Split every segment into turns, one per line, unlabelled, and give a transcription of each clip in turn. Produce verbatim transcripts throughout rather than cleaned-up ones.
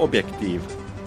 Objektiiv.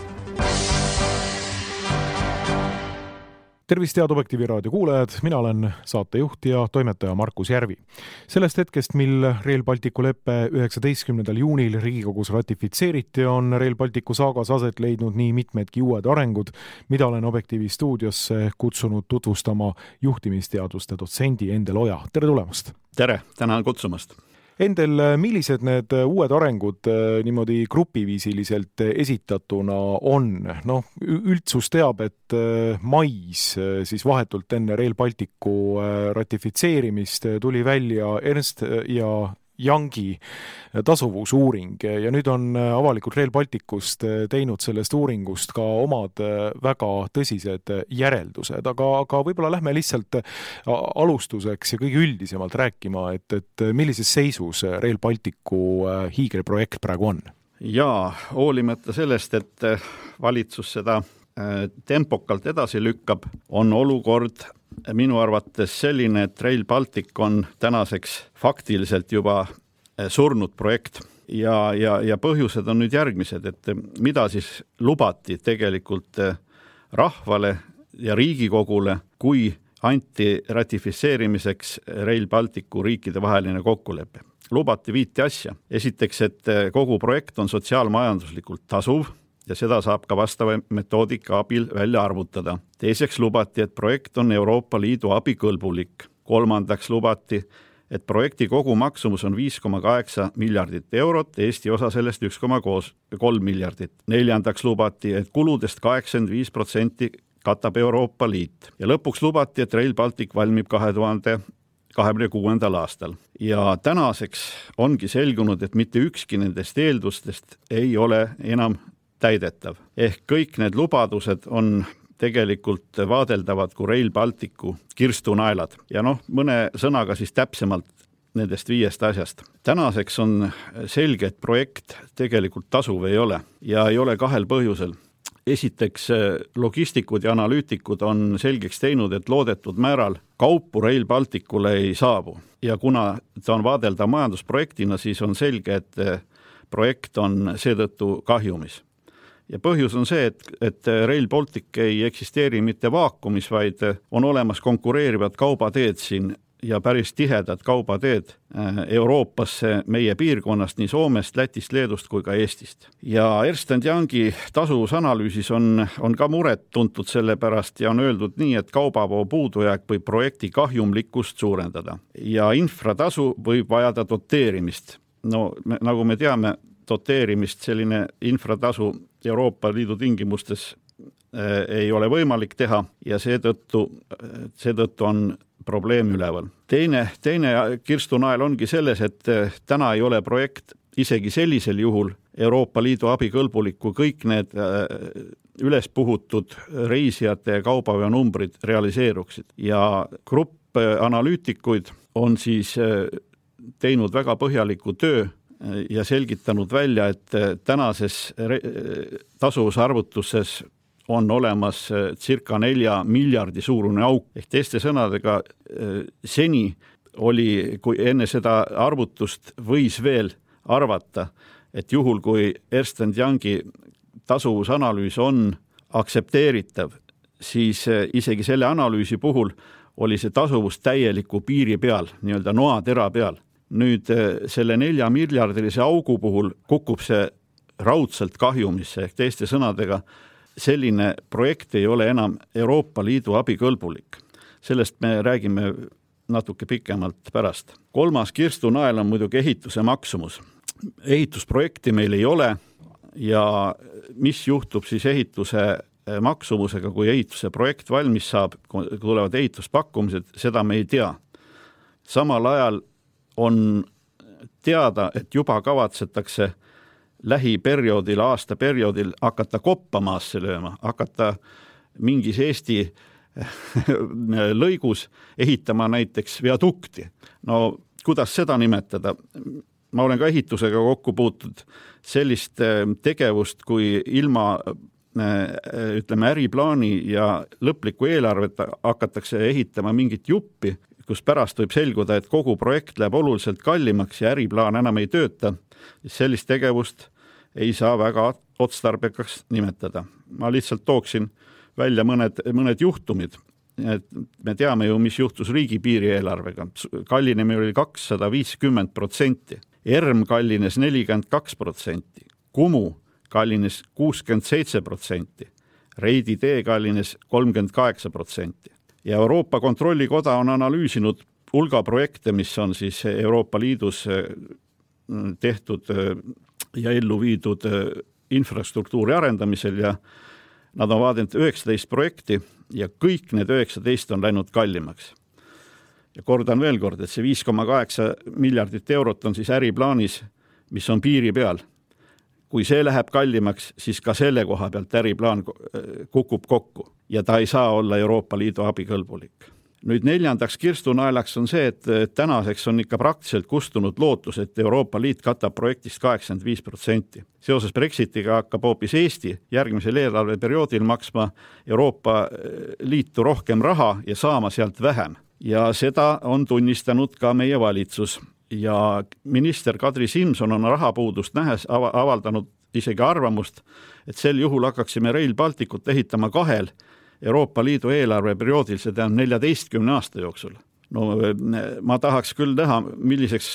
Tervist, head Objektiivi raadio kuulajad, mina olen saatejuht ja toimetaja Markus Järvi. Sellest hetkest, mil Rail Balticu leppe üheksateistkümnendal juunil Riigikogus ratifitseeriti, on Rail Balticu saagas aset leidnud nii mitmedki uued arengud, mida olen Objektiivi stuudiosse kutsunud tutvustama juhtimisteaduste dotsendi Endel Oja. Tere tulemast!
Tere, tänan kutsumast!
Endel, millised need uued arengud niimoodi grupiviisiliselt esitatuna on? No, üldsus teab, et mais, siis vahetult enne Rail Balticu ratifitseerimist tuli välja Ernst ja Youngi tasuvusuuring ja nüüd on avalikult Rail Balticust teinud sellest uuringust ka omad väga tõsised järeldused, aga, aga võib-olla lähme lihtsalt alustuseks ja kõige üldisemalt rääkima, et, et millises seisus Rail Balticu hiigelprojekt praegu on?
Jaa, hoolimata sellest, et valitsus seda tempokalt edasi lükkab, on olukord minu arvates selline, et Rail Baltic on tänaseks faktiliselt juba surnud projekt ja, ja, ja põhjused on nüüd järgmised, et mida siis lubati tegelikult rahvale ja Riigikogule, kui anti ratifitseerimiseks Rail Balticu riikide vaheline kokkulepe. Lubati viiti asja. Esiteks, et kogu projekt on sotsiaalmajanduslikult tasuv, ja seda saab ka vastava metoodika abil välja arvutada. Teiseks lubati, et projekt on Euroopa Liidu abikõlbulik. Kolmandaks lubati, et projekti kogu maksumus on viis koma kaheksa miljardit eurot, Eesti osa sellest üks koma kolm miljardit. Neljandaks lubati, et kuludest kaheksakümmend viis protsenti katab Euroopa Liit. Ja lõpuks lubati, et Rail Baltic valmib kahe tuhande kahekümne kuuendal aastal. Ja tänaseks ongi selgunud, et mitte ükski nendest eeldustest ei ole enam täidetav. Ehk kõik need lubadused on tegelikult vaadeldavad kui Rail Balticu kirstunaelad. Ja noh, mõne sõnaga siis täpsemalt nendest viiest asjast. Tänaseks on selge, et projekt tegelikult tasuv ei ole ja ei ole kahel põhjusel. Esiteks, logistikud ja analüütikud on selgeks teinud, et loodetud määral kaupu Rail Balticule ei saabu. Ja kuna ta on vaadeldav majandusprojektina, siis on selge, et projekt on seetõttu kahjumis. Ja põhjus on see, et, et Rail Baltic ei eksisteeri mitte vaakumis, vaid on olemas konkureerivad kaubateed siin ja päris tihedad kaubateed Euroopasse meie piirkonnast, nii Soomest, Lätist, Leedust kui ka Eestist. Ja Ernst and Youngi tasuvusanalüüsis on, on ka muret tuntud selle pärast ja on öeldud nii, et kaubavoo puudujääk võib projekti kahjumlikkust suurendada ja infratasu võib vajada doteerimist. No nagu me teame, doteerimist selline infratasu Euroopa Liidu tingimustes ei ole võimalik teha ja seetõttu, seetõttu on probleem üleval. Teine, teine kirstunael ongi selles, et täna ei ole projekt isegi sellisel juhul Euroopa Liidu abikõlbulik, kui kõik need üles puhutud reisijate ja kaubaveo numbrid realiseeruksid. Ja grupp analüütikuid on siis teinud väga põhjaliku töö ja selgitanud välja, et tänases tasuvusarvutuses on olemas circa nelja miljardi suurune auk. Ehk teiste sõnadega seni oli, kui enne seda arvutust võis veel arvata, et juhul kui Ernst and Youngi tasuvusanalüüs on aktsepteeritav, siis isegi selle analüüsi puhul oli see tasuvus täieliku piiri peal, nii-öelda noatera peal. Nüüd selle nelja miljardilise augu puhul kukub see raudselt kahjumisse, ehk teiste sõnadega selline projekt ei ole enam Euroopa Liidu abikõlbulik. Sellest me räägime natuke pikemalt pärast. Kolmas kirstunael on muidugi ehituse maksumus. Ehitusprojekti meil ei ole ja mis juhtub siis ehituse maksumusega, kui ehituse projekt valmis saab, kui tulevad ehituspakkumised, seda me ei tea. Samal ajal on teada, et juba kavatsetakse lähiperioodil, aastaperioodil hakata koppa maasse lööma, hakata mingis Eesti lõigus ehitama näiteks viadukti. No kuidas seda nimetada? Ma olen ka ehitusega kokku puutud sellist tegevust, kui ilma ütleme äriplaani ja lõpliku eelarvet hakatakse ehitama mingit juppi, kus pärast võib selguda, et kogu projekt läheb oluliselt kallimaks ja äriplaan enam ei tööta, sellist tegevust ei saa väga otstarbekaks nimetada. Ma lihtsalt tooksin välja mõned, mõned juhtumid. Me teame ju, mis juhtus riigipiiri eelarvega. Kallinemine oli kakssada viiskümmend protsenti, ERM kallines nelikümmend kaks protsenti, Kumu kallines kuuskümmend seitse protsenti, Reidi tee kallines kolmkümmend kaheksa protsenti. Ja Euroopa Kontrollikoda on analüüsinud hulga projekte, mis on siis Euroopa Liidus tehtud ja ellu viidud infrastruktuuri arendamisel ja nad on vaadanud üheksateist projekti ja kõik need üheksateist on läinud kallimaks. Ja kordan veel kord, et see viis koma kaheksa miljardit eurot on siis äriplaanis, mis on piiri peal. Kui see läheb kallimaks, siis ka selle koha pealt äriplaan kukub kokku ja ta ei saa olla Euroopa Liidu abikõlbulik. Nüüd neljandaks kirstunaelaks on see, et tänaseks on ikka praktiliselt kustunud lootus, et Euroopa Liit katab projektist kaheksakümmend viis protsenti. Seoses Brexitiga hakkab hoopis Eesti järgmisel eelarveperioodil maksma Euroopa Liitu rohkem raha ja saama sealt vähem. Ja seda on tunnistanud ka meie valitsus. Ja minister Kadri Simson on rahapuudust nähes avaldanud isegi arvamust, et sel juhul hakkaksime Rail Balticut ehitama kahel Euroopa Liidu eelarveperioodil, see tähendab neljateistkümne aasta jooksul. No, ma tahaks küll näha, milliseks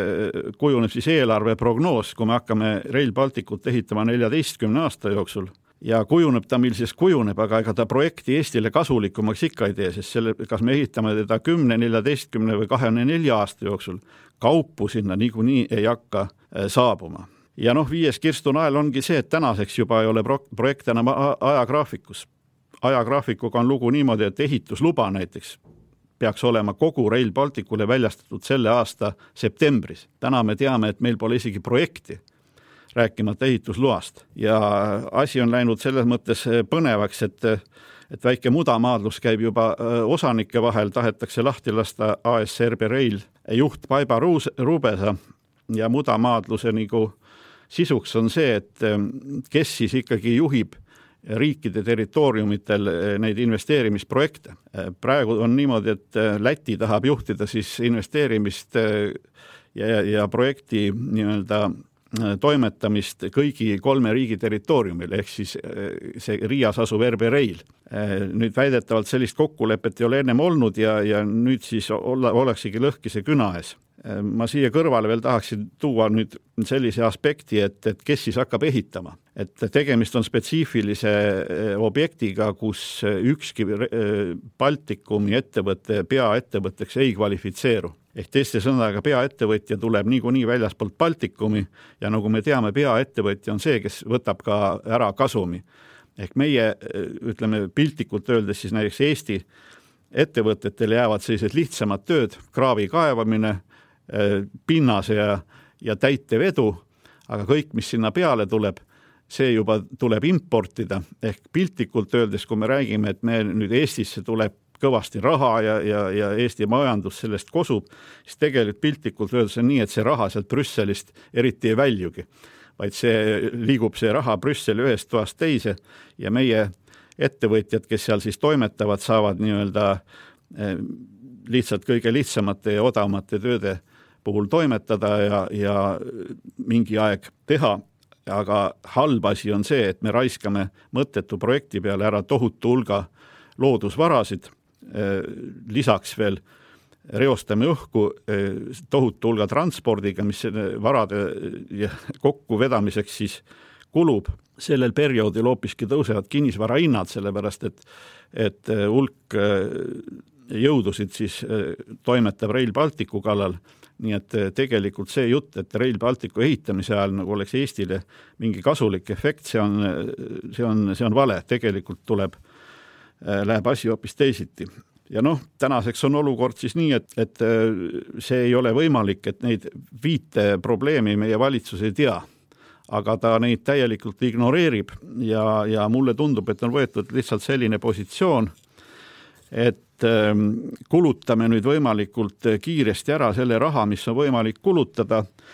kujuneb siis eelarveprognoos, kui me hakkame Rail Balticut ehitama neljateistkümne aasta jooksul. Ja kujuneb ta, milliseks kujuneb, aga ega ta projekti Eestile kasulikumaks ikka ei tee, sest selle, kas me ehitame teda kümne, neljateistkümne või kahekümne nelja aasta jooksul, kaupu sinna niikuinii ei hakka saabuma. Ja noh, viies kirstunael ongi see, et tänaseks juba ei ole projekt enam ajagraafikus. Ajagraafikuga on lugu niimoodi, et ehitusluba näiteks peaks olema kogu Rail Balticule väljastatud selle aasta septembris. Täna me teame, et meil pole isegi projekti, rääkimata ehitusloast. Ja asi on läinud selles mõttes põnevaks, et, et väike mudamaadlus käib juba osanike vahel, tahetakse lahti lasta A S R B Rail juht Paiba Rubesa ja mudamaadluse nagu sisuks on see, et kes siis ikkagi juhib riikide territooriumitel neid investeerimisprojekte. Praegu on niimoodi, et Läti tahab juhtida siis investeerimist ja, ja projekti nii-öelda toimetamist kõigi kolme riigi territooriumil, ehk siis see Riias asuv R B Rail. Nüüd väidetavalt sellist kokkulepet ei ole ennem olnud ja, ja nüüd siis olla, oleksigi lõhkise küna ees. Ma siia kõrvale veel tahaksin tuua nüüd sellise aspekti, et, et kes siis hakkab ehitama. Et tegemist on spetsiifilise objektiga, kus ükski Baltikumi ettevõtte peaettevõtteks ei kvalifitseeru. Ehk teiste sõnadega peaettevõtja tuleb niikuinii väljaspoolt Baltikumi ja nagu me teame, peaettevõtja on see, kes võtab ka ära kasumi. Ehk meie, ütleme piltlikult öeldes siis näiteks Eesti ettevõtetele jäävad sellised lihtsamad tööd, kraavi kaevamine, pinnase ja, ja täitevedu, aga kõik, mis sinna peale tuleb, see juba tuleb importida. Ehk piltlikult öeldes, kui me räägime, et me nüüd Eestisse tuleb kõvasti raha ja, ja, ja Eesti majandus sellest kosub, siis tegelikult piltlikult öeldes on nii, et see raha sealt Brüsselist eriti ei väljugi, vaid see liigub see raha Brüsseli ühest toast teise ja meie ettevõtjad, kes seal siis toimetavad, saavad nii-öelda lihtsalt kõige lihtsamate ja odavamate tööde puhul toimetada ja, ja mingi aeg teha, aga halb asi on see, et me raiskame mõttetu projekti peale ära tohutu hulga loodusvarasid, lisaks veel reostame õhku tohutu hulga transpordiga, mis varade kokkuvedamiseks siis kulub. Sellel perioodil hoopiski tõusevad kinnisvara hinnad, sellepärast et, et hulk jõudusid siis toimetab Rail Balticu kallal, nii et tegelikult see jutt, et Rail Balticu ehitamise ajal nagu oleks Eestile mingi kasulik efekt, see on, see on, see on vale, tegelikult tuleb, läheb asi hoopis teisiti. Ja noh, tänaseks on olukord siis nii, et, et see ei ole võimalik, et neid viite probleemi meie valitsus ei tea, aga ta neid täielikult ignoreerib ja, ja mulle tundub, et on võetud lihtsalt selline positsioon, et kulutame nüüd võimalikult kiiresti ära selle raha, mis on võimalik kulutada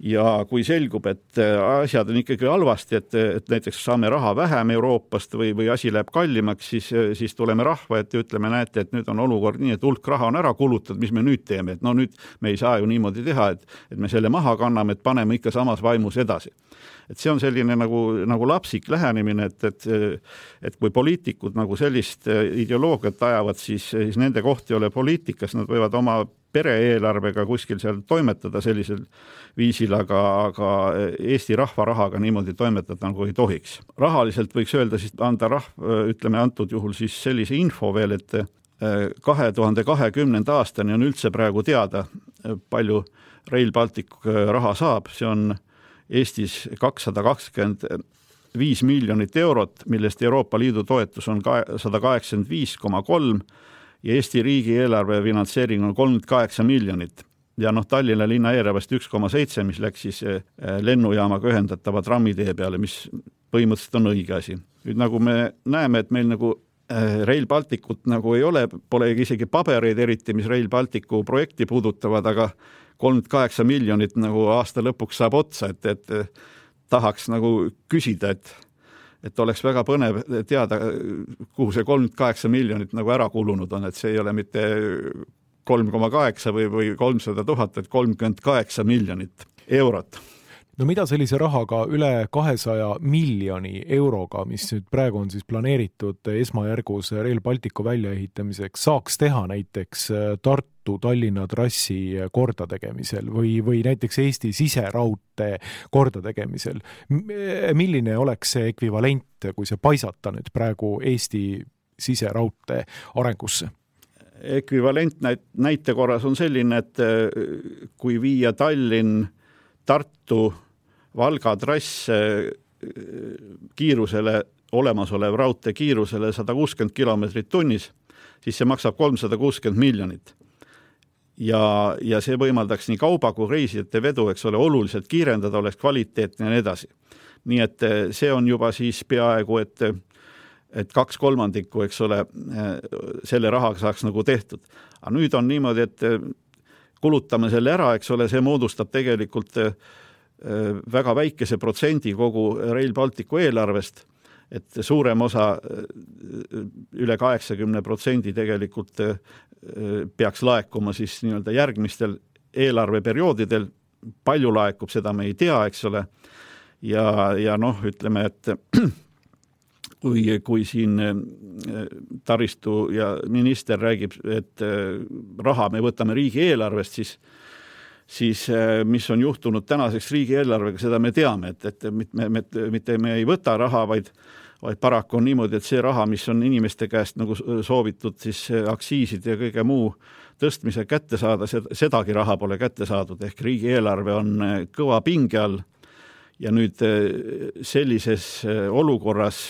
ja kui selgub, et asjad on ikkagi halvasti, et, et näiteks saame raha vähem Euroopast või, või asi läheb kallimaks, siis, siis tuleme rahva ette ja ütleme, näete, et nüüd on olukord nii, et hulk raha on ära kulutatud, mis me nüüd teeme, et no nüüd me ei saa ju niimoodi teha, et, et me selle maha kanname, et paneme ikka samas vaimus edasi. Et see on selline nagu, nagu lapsik lähenemine, et, et, et kui poliitikud nagu sellist ideoloogiat ajavad, siis, siis nende koht ei ole poliitikas, nad võivad oma pere-eelarvega kuskil seal toimetada sellisel viisil, aga, aga Eesti rahva rahaga niimoodi toimetada nagu ei tohiks. Rahaliselt võiks öelda, siis anda rahva, ütleme antud juhul siis sellise info veel, et kahe tuhande kahekümnenda aastani on üldse praegu teada, palju Rail Baltic raha saab, see on Eestis kakssada kakskümmend viis miljonit eurot, millest Euroopa Liidu toetus on sada kaheksakümmend viis koma kolm ja Eesti riigi eelarve finantseering on kolmkümmend kaheksa miljonit. Ja noh, Tallinna linna eelarvest üks koma seitse, mis läks siis lennujaamaga ühendatava trammitee peale, mis põhimõtteliselt on õige asi. Nüüd nagu me näeme, et meil nagu Rail Balticut nagu ei ole, pole isegi pabereid eriti, mis Rail Balticu projekti puudutavad, aga kolmkümmend kaheksa miljonit nagu aasta lõpuks saab otsa, et, et tahaks nagu küsida, et, et oleks väga põnev teada, kuhu see kolmkümmend kaheksa miljonit nagu ära kulunud on, et see ei ole mitte kolm koma kaheksa või, või kolmsada tuhat, et kolmkümmend kaheksa miljonit eurot.
No mida sellise rahaga üle kahesaja miljoni euroga, mis nüüd praegu on siis planeeritud esmajärgus Rail Balticu väljaehitamiseks, saaks teha näiteks Tartu-Tallinna trassi kordategemisel või, või näiteks Eesti siseraudtee kordategemisel? Milline oleks see ekvivalent, kui see paisata nüüd praegu Eesti siseraudtee arengusse?
Ekvivalent näite korras on selline, et kui viia Tallinn Tartu Valga trass kiirusele, olemasolev raudtee kiirusele sada kuuskümmend kilomeetrit tunnis, siis see maksab kolmsada kuuskümmend miljonit. Ja, ja see võimaldaks nii kauba kui reisijate vedu, eks ole, oluliselt kiirendada, oleks kvaliteetne ja nii edasi. Nii et see on juba siis peaaegu, et, et kaks kolmandikku, eks ole, selle rahaga saaks nagu tehtud. Aga nüüd on niimoodi, et kulutame selle ära, eks ole, see moodustab tegelikult väga väikese protsendi kogu Rail Balticu eelarvest, et suurem osa üle kaheksakümne protsendi tegelikult peaks laekuma siis nii-öelda järgmistel eelarveperioodidel. Palju laekub, seda me ei tea, eks ole. Ja, ja noh, ütleme, et kui, kui siin taristu ja minister räägib, et raha me võtame riigi eelarvest, siis siis mis on juhtunud tänaseks riigi eelarvega, seda me teame, et, et me, me, mitte me ei võta raha, vaid, vaid paraku on niimoodi, et see raha, mis on inimeste käest nagu soovitud, siis aktsiisid ja kõige muu tõstmise kätte saada, sedagi raha pole kätte saadud, ehk riigi eelarve on kõva pinge all ja nüüd sellises olukorras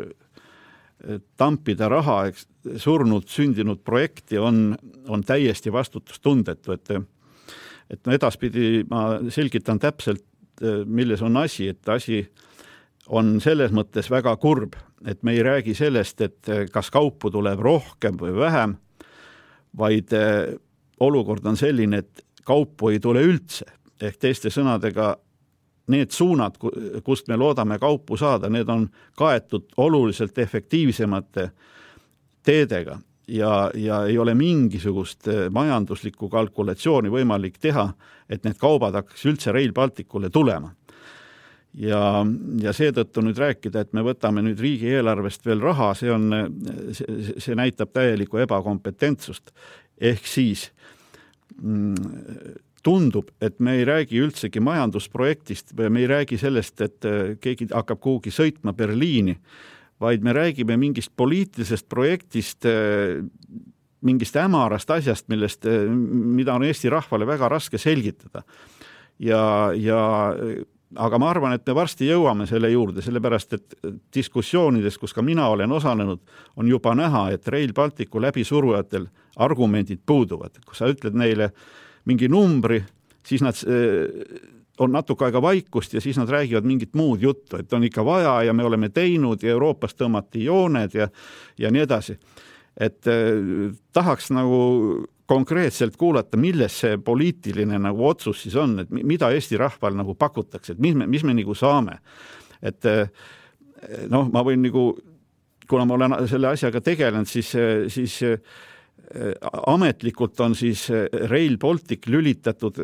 tampida raha surnud, sündinud projekti on, on täiesti vastutustundetu, et et no edaspidi ma selgitan täpselt, milles on asi, et asi on selles mõttes väga kurb, et me ei räägi sellest, et kas kaupu tuleb rohkem või vähem, vaid olukord on selline, et kaupu ei tule üldse, ehk teiste sõnadega need suunad, kust me loodame kaupu saada, need on kaetud oluliselt efektiivsemate teedega. Ja, ja ei ole mingisugust majanduslikku kalkulatsiooni võimalik teha, et need kaubad hakkaks üldse Rail Balticule tulema. Ja, ja seetõttu nüüd rääkida, et me võtame nüüd riigi eelarvest veel raha, see, on, see, see näitab täielikku ebakompetentsust. Ehk siis tundub, et me ei räägi üldsegi majandusprojektist, me ei räägi sellest, et keegi hakkab kuhugi sõitma Berliini, vaid me räägime mingist poliitilisest projektist, mingist hämarast asjast, millest, mida on Eesti rahvale väga raske selgitada. Ja, ja, aga ma arvan, et me varsti jõuame selle juurde, sellepärast, et diskussioonides, kus ka mina olen osalenud, on juba näha, et Rail Balticu läbisurujatel argumendid puuduvad. Kui sa ütled neile mingi numbri, siis nad on natuke aega vaikust ja siis nad räägivad mingit muud juttu, et on ikka vaja ja me oleme teinud ja Euroopas tõmmati jooned ja, ja nii edasi. Et eh, tahaks nagu konkreetselt kuulata, milles see poliitiline nagu otsus siis on, et mida Eesti rahval nagu pakutakse, et mis me, mis me nagu saame. Et noh, ma võin nagu, kuna ma olen selle asjaga tegelenud, siis, siis ametlikult on siis Rail Baltic lülitatud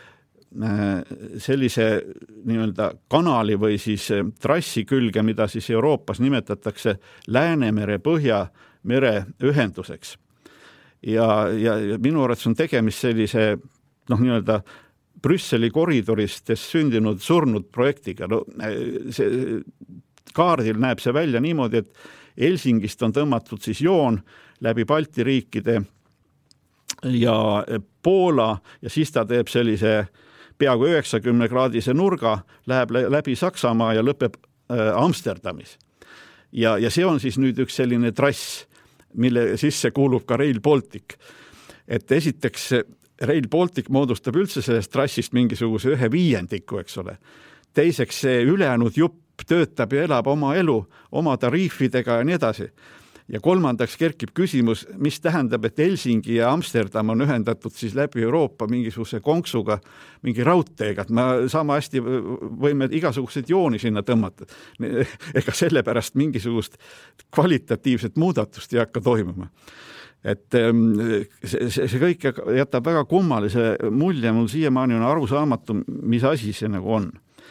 sellise nii-öelda kanali või siis trassi külge, mida siis Euroopas nimetatakse Läänemere Põhjamere ühenduseks. Ja, ja minu arvates on tegemist sellise noh, nii-öelda Brüsseli koridoristest sündinud surnud projektiga. No, see, kaardil näeb see välja niimoodi, et Helsingist on tõmmatud siis joon läbi Balti riikide ja Poola ja siis ta teeb sellise peaaegu üheksakümne kraadise nurga, läheb läbi Saksamaa ja lõpeb Amsterdamis. Ja, ja see on siis nüüd üks selline trass, mille sisse kuulub ka Rail Baltic. Et esiteks Rail Baltic moodustab üldse sellest trassist mingisuguse ühe viiendiku, eks ole. Teiseks see ülejäänud jupp töötab ja elab oma elu, oma tariifidega ja nii edasi. Ja kolmandaks kerkib küsimus, mis tähendab, et Helsingi ja Amsterdam on ühendatud siis läbi Euroopa mingisuguse konksuga, mingi raudteega. Me sama hästi võime igasuguseid jooni sinna tõmmata. Ega sellepärast mingisugust kvalitatiivset muudatust ei hakka toimuma. Et see, see kõik jätab väga kummalise mulje, mul siiamaani on arusaamatu, mis asi see nagu on.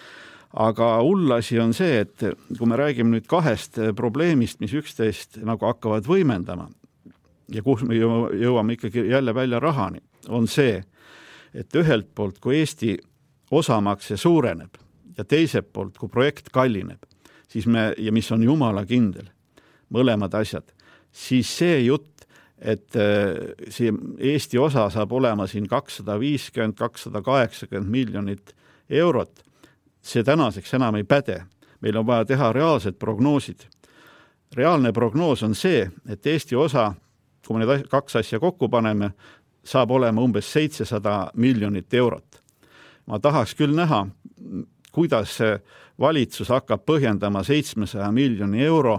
Aga hull asi on see, et kui me räägime nüüd kahest probleemist, mis üksteist nagu hakkavad võimendama ja kus me jõuame ikkagi jälle välja rahani, on see, et ühelt poolt, kui Eesti osamakse suureneb ja teiselt poolt, kui projekt kallineb, siis me, ja mis on jumala kindel, mõlemad asjad, siis see jutt, et see Eesti osa saab olema siin kakssada viiskümmend, kakssada kaheksakümmend miljonit eurot, see tänaseks enam ei päde. Meil on vaja teha reaalsed prognoosid. Reaalne prognoos on see, et Eesti osa, kui me need kaks asja kokku paneme, saab olema umbes seitsesada miljonit eurot. Ma tahaks küll näha, kuidas valitsus hakkab põhjendama seitsmesaja miljoni euro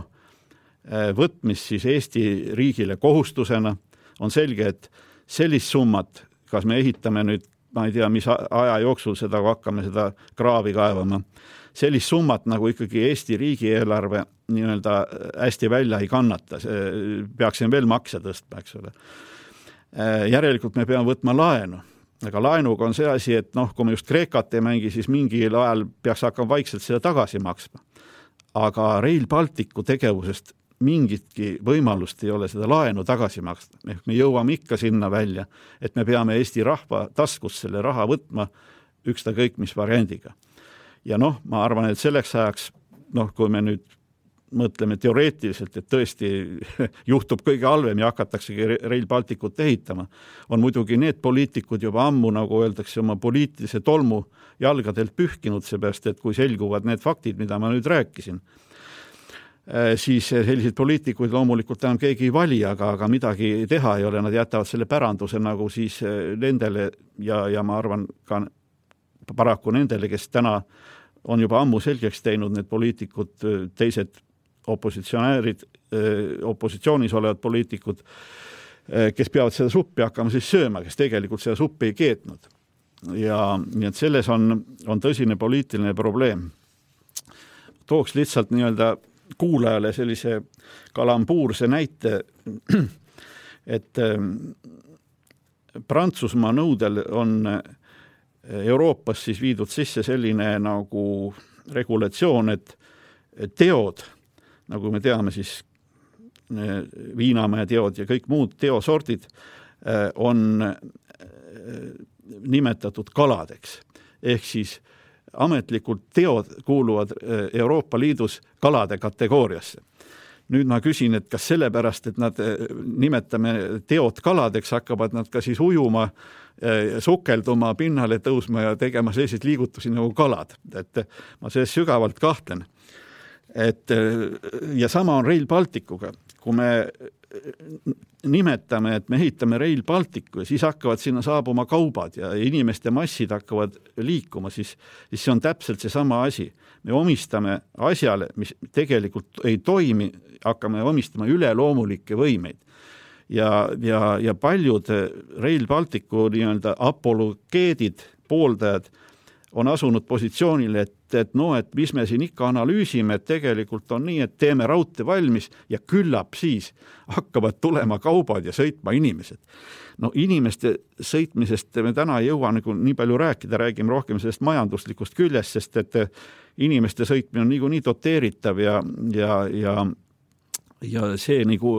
võtmist siis Eesti riigile kohustusena. On selge, et sellist summat, kas me ehitame nüüd ma ei tea, mis aja jooksul seda hakkame seda kraavi kaevama. Sellist summat nagu ikkagi Eesti riigieelarve nii-öelda hästi välja ei kannata. Peaksin veel makse tõstma, eks ole. Järelikult me peame võtma laenu. Aga laenuga on see asi, et noh, kui me just Kreekat ei mängi, siis mingil ajal peaks hakkama vaikselt seda tagasi maksma. Aga Rail Balticu tegevusest mingitki võimalust ei ole seda laenu tagasi maksta. Me jõuame ikka sinna välja, et me peame Eesti rahva taskust selle raha võtma üksta kõik mis variandiga. Ja noh, ma arvan, et selleks ajaks, noh, kui me nüüd mõtleme teoreetiliselt, et tõesti juhtub kõige halvem ja hakataksegi Rail Balticut ehitama, on muidugi need poliitikud juba ammu, nagu öeldakse, oma poliitilise tolmu jalgadelt pühkinud, seepärast, et kui selguvad need faktid, mida ma nüüd rääkisin, siis sellised poliitikuid loomulikult enam keegi ei vali, aga, aga midagi teha ei ole, nad jätavad selle päranduse nagu siis nendele ja, ja ma arvan ka paraku nendele, kes täna on juba ammu selgeks teinud need poliitikud, teised opositsionäärid, opositsioonis olevad poliitikud, kes peavad seda suppi hakkama siis sööma, kes tegelikult seda suppi ei keetnud. Ja nii et selles on, on tõsine poliitiline probleem. Tooks lihtsalt nii-öelda kuulajale sellise kalambuurse näite, et Prantsusmaa nõudel on Euroopas siis viidud sisse selline nagu regulatsioon, et teod, nagu me teame siis Viinamäe teod ja kõik muud teosordid on nimetatud kaladeks. Ehk siis ametlikult teod kuuluvad Euroopa Liidus kalade kategooriasse. Nüüd ma küsin, et kas sellepärast, et nad nimetame teod kaladeks, hakkavad nad ka siis ujuma, sukelduma, pinnale tõusma ja tegema selliseid liigutusi nagu kalad. Et ma sellest sügavalt kahtlen. Et, ja sama on Rail Balticuga. Kui me nimetame, et me ehitame Rail Balticu ja siis hakkavad sinna saabuma kaubad ja inimeste massid hakkavad liikuma, siis, siis see on täpselt see sama asi. Me omistame asjale, mis tegelikult ei toimi, hakkame omistama üleloomulikke võimeid. ja, ja, ja paljud Rail Balticu nii-öelda apologeedid, pooldajad on asunud positsioonile, et, et no, et mis me siin ikka analüüsime, et tegelikult on nii, et teeme raudtee valmis ja küllap siis hakkavad tulema kaubad ja sõitma inimesed. No inimeste sõitmisest me täna ei jõua nagu nii palju rääkida, räägime rohkem sellest majanduslikust küljest, sest et inimeste sõitmine on nagu nii doteeritav ja, ja, ja, ja see, nagu,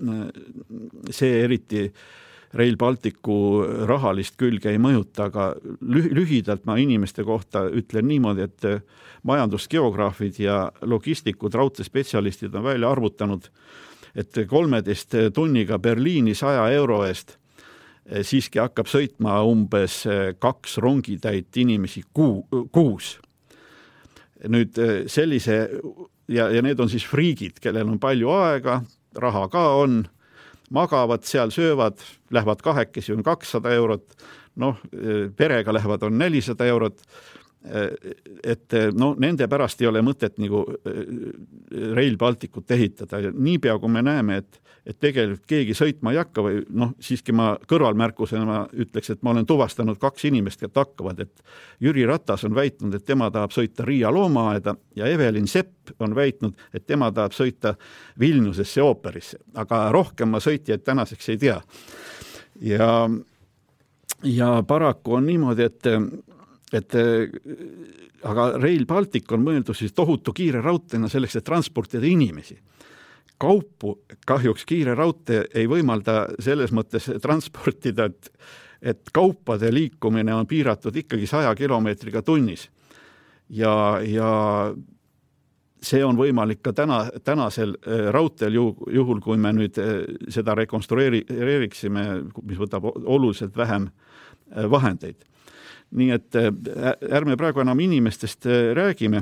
see eriti Rail Balticu rahalist külge ei mõjuta, aga lühidalt ma inimeste kohta ütlen niimoodi, et majandusgeograafid ja logistikud, raudteespetsialistid on välja arvutanud, et kolmeteist tunniga Berliini saja euro eest siiski hakkab sõitma umbes kaks rongitäit inimesi kuu, kuus. Nüüd sellise, ja, ja need on siis friigid, kellel on palju aega, raha ka on, magavad seal, söövad, lähevad kahekesi on kakssada eurot, noh, perega lähevad on nelisada eurot, et no, nende pärast ei ole mõtet nagu Rail Balticut ehitada. Niipea, kui me näeme, et, et tegelikult keegi sõitma ei hakka või noh, siiski ma kõrvalmärkusena ma ütleks, et ma olen tuvastanud kaks inimest, kes hakkavad, et Jüri Ratas on väitnud, et tema tahab sõita Riia loomaaeda ja Evelin Sepp on väitnud, et tema tahab sõita Vilniusesse ooperisse, aga rohkem ma sõitjaid tänaseks ei tea. Ja, ja paraku on niimoodi, et et aga Rail Baltic on mõeldud siis tohutu kiire raudteena selleks, et transportida inimesi. Kaupu kahjuks kiire raudtee ei võimalda selles mõttes transportida, et, et kaupade liikumine on piiratud ikkagi saja kilomeetriga tunnis. Ja, ja see on võimalik ka täna, tänasel raudteel juhul, kui me nüüd seda rekonstrueeriksime, mis võtab oluliselt vähem vahendeid. Nii et ärme praegu enam inimestest räägime,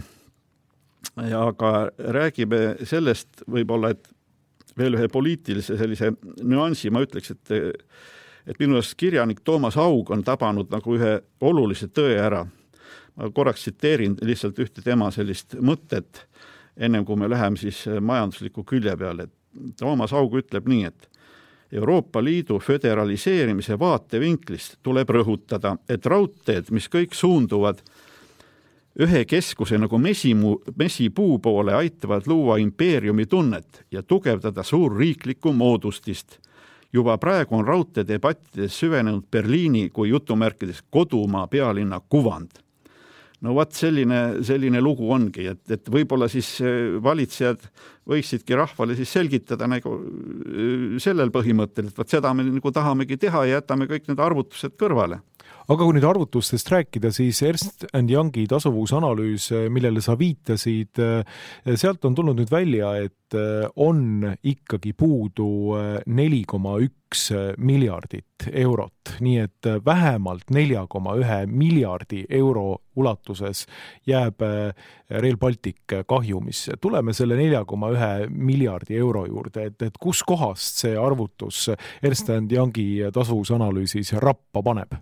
aga räägime sellest võib-olla, et veel ühe poliitilise sellise nüansi, ma ütleks, et, et minu arust kirjanik Toomas Haug on tabanud nagu ühe olulise tõe ära. Ma korraks tsiteerin lihtsalt ühte tema sellist mõtet, ennem kui me läheme siis majandusliku külje peale. Toomas Haug ütleb nii, et Euroopa Liidu föderaliseerimise vaatevinklist tuleb rõhutada, et raudteed, mis kõik suunduvad ühe keskuse nagu mesimu, mesipuu poole, aitavad luua impeeriumi tunnet ja tugevdada suurriiklikku moodustist. Juba praegu on raudteedebattides süvenenud Berliini kui jutumärkides kodumaa pealinna kuvand. No vaat selline, selline lugu ongi, et, et võib-olla siis valitsejad võiksidki rahvale siis selgitada nagu sellel põhimõttel, et vaat seda me nagu tahamegi teha ja jätame kõik need arvutused kõrvale.
Aga kui nüüd arvutustest rääkida, siis Ernst and Youngi tasuvusanalüüs, millele sa viitasid, sealt on tulnud nüüd välja, et on ikkagi puudu neli koma üks miljardit eurot, nii et vähemalt neli koma üks miljardi euro ulatuses jääb Rail Baltic kahjumisse. Tuleme selle neli koma üks miljardi euro juurde, et, et kus kohast see arvutus Ernst and Youngi tasuvusanalüüsis rappa paneb?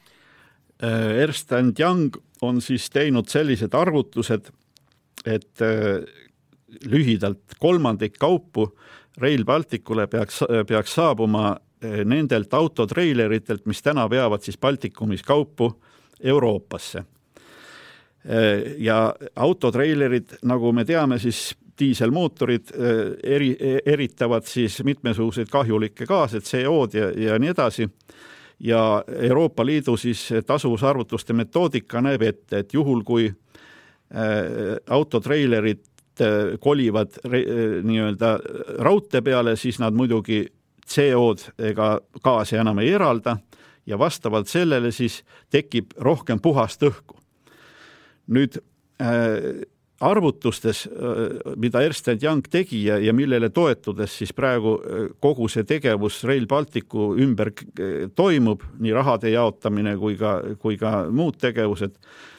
Ernst and Young on siis teinud sellised arvutused, et lühidalt kolmandik kaupu Rail Balticule peaks, peaks saabuma nendelt autotreileritelt, mis täna veavad siis Baltikumis kaupu Euroopasse. Ja autotreilerid, nagu me teame, siis diiselmootorid eri, eritavad siis mitmesuguseid kahjulikke gaase, C O-d ja, ja nii edasi. Ja Euroopa Liidu siis tasuvusarvutuste metoodika näeb ette, et juhul kui autotreilerid kolivad nii-öelda raudtee peale, siis nad muidugi C O-d ega gaasi enam ei eralda ja vastavalt sellele siis tekib rohkem puhast õhku. Nüüd arvutustes, mida Ernst and Young tegi ja, ja millele toetudes siis praegu kogu see tegevus Rail Balticu ümber toimub, nii rahade jaotamine kui ka, kui ka muud tegevused,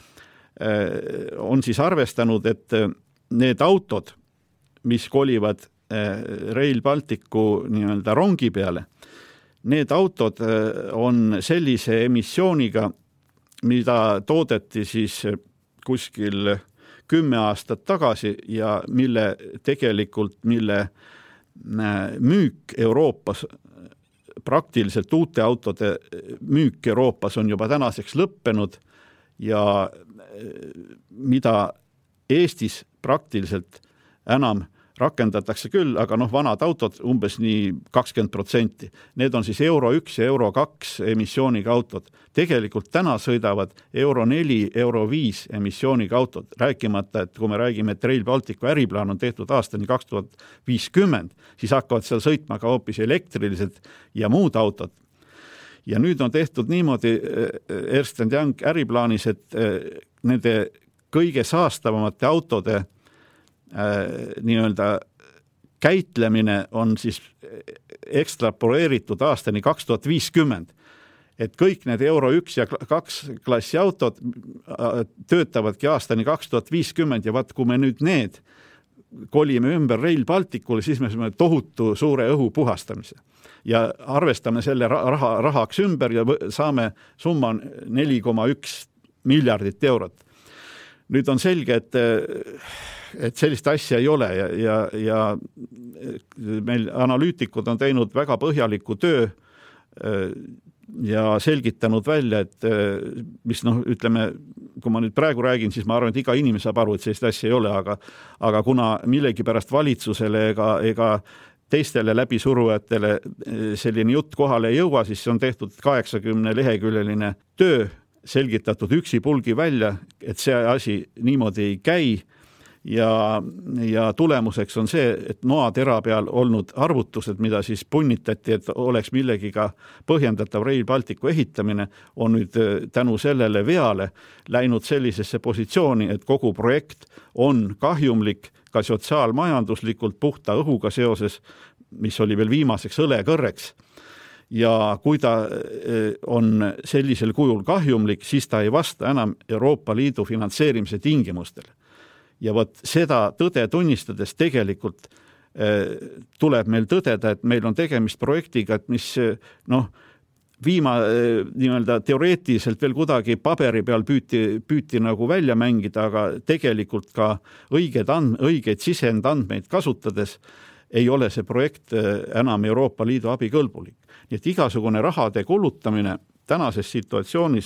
on siis arvestanud, et need autod, mis kolivad Rail Balticu nii-öelda rongi peale, need autod on sellise emissiooniga, mida toodeti siis kuskil kümme aastat tagasi ja mille tegelikult, mille müük Euroopas praktiliselt uute autode müük Euroopas on juba tänaseks lõppenud ja mida Eestis praktiliselt enam rakendatakse küll, aga noh, vanad autod umbes nii kakskümmend protsenti. Need on siis euro üks ja euro kaks emissiooniga autod. Tegelikult täna sõidavad euro neli, euro viis emissiooniga autod. Rääkimata, et kui me räägime, et Rail Balticu äriplaan on tehtud aastani kaks tuhat viiskümmend, siis hakkavad seal sõitma ka hoopis elektrilised ja muud autod. Ja nüüd on tehtud niimoodi Ernst and Young äriplaanis, et nende kõige saastavamate autode Äh, nii-öelda käitlemine on siis ekstrapoleeritud aastani kaks tuhat viiskümmend. Et kõik need euro üks ja kaks klassi autod töötavadki aastani kaks tuhat viiskümmend ja vaat kui me nüüd need kolime ümber Rail Balticule, siis me saame tohutu suure õhu puhastamise. Ja arvestame selle raha, rahaks ümber ja saame summa neli koma üks miljardit eurot. Nüüd on selge, et et sellist asja ei ole ja, ja, ja meil analüütikud on teinud väga põhjaliku töö ja selgitanud välja, et mis noh, ütleme, kui ma nüüd praegu räägin, siis ma arvan, et iga inimene saab aru, et sellist asja ei ole, aga, aga kuna millegi pärast valitsusele ega, ega teistele läbisurujatele selline jutt kohale ei jõua, siis on tehtud kaheksakümne leheküljeline töö, selgitatud üksipulgi välja, et see asi niimoodi ei käi. Ja, ja tulemuseks on see, et noatera peal olnud arvutused, mida siis punnitati, et oleks millegiga põhjendatav Rail Balticu ehitamine, on nüüd tänu sellele veale läinud sellisesse positsiooni, et kogu projekt on kahjumlik ka sotsiaalmajanduslikult puhta õhuga seoses, mis oli veel viimaseks õlekõrreks. Ja kui ta on sellisel kujul kahjumlik, siis ta ei vasta enam Euroopa Liidu finantseerimise tingimustele. Ja võt seda tõde tunnistades tegelikult eh, tuleb meil tõdeda, et meil on tegemist projektiga, et mis noh, viima eh, nii-öelda teoreetiliselt veel kuidagi paberi peal püüti, püüti nagu välja mängida, aga tegelikult ka õiged, and, õiged sisendandmeid kasutades ei ole see projekt enam Euroopa Liidu abikõlbulik. Nii et igasugune rahade kulutamine tänases situatsioonis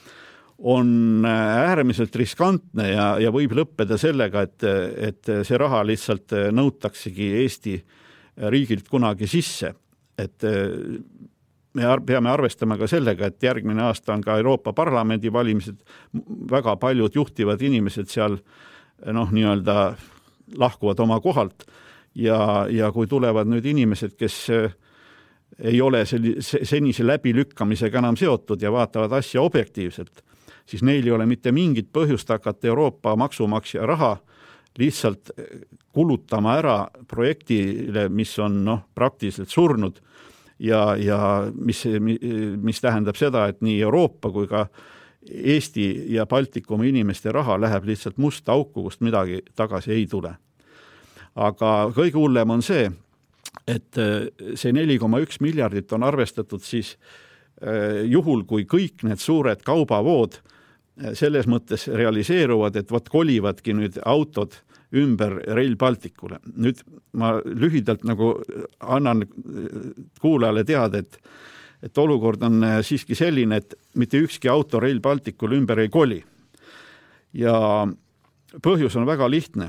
on äärmiselt riskantne ja, ja võib lõppeda sellega, et, et see raha lihtsalt nõutaksegi Eesti riigilt kunagi sisse. Et me peame arvestama ka sellega, et järgmine aasta on ka Euroopa Parlamendi valimised, väga paljud juhtivad inimesed seal noh, nii-öelda lahkuvad oma kohalt ja, ja kui tulevad nüüd inimesed, kes ei ole senise läbilükkamisega enam seotud ja vaatavad asja objektiivselt, siis neil ei ole mitte mingit põhjust hakata Euroopa maksumaksja raha lihtsalt kulutama ära projektile, mis on noh, praktiliselt surnud ja, ja mis, mis tähendab seda, et nii Euroopa kui ka Eesti ja Baltikumi inimeste raha läheb lihtsalt musta auku, kust midagi tagasi ei tule. Aga kõige hullem on see, et see neli koma üks miljardit on arvestatud siis juhul, kui kõik need suured kaubavood selles mõttes realiseeruvad, et võt kolivadki nüüd autod ümber Rail Balticule. Nüüd ma lühidalt nagu annan kuulajale teada, et, et olukord on siiski selline, et mitte ükski auto Rail Balticule ümber ei koli. Ja põhjus on väga lihtne.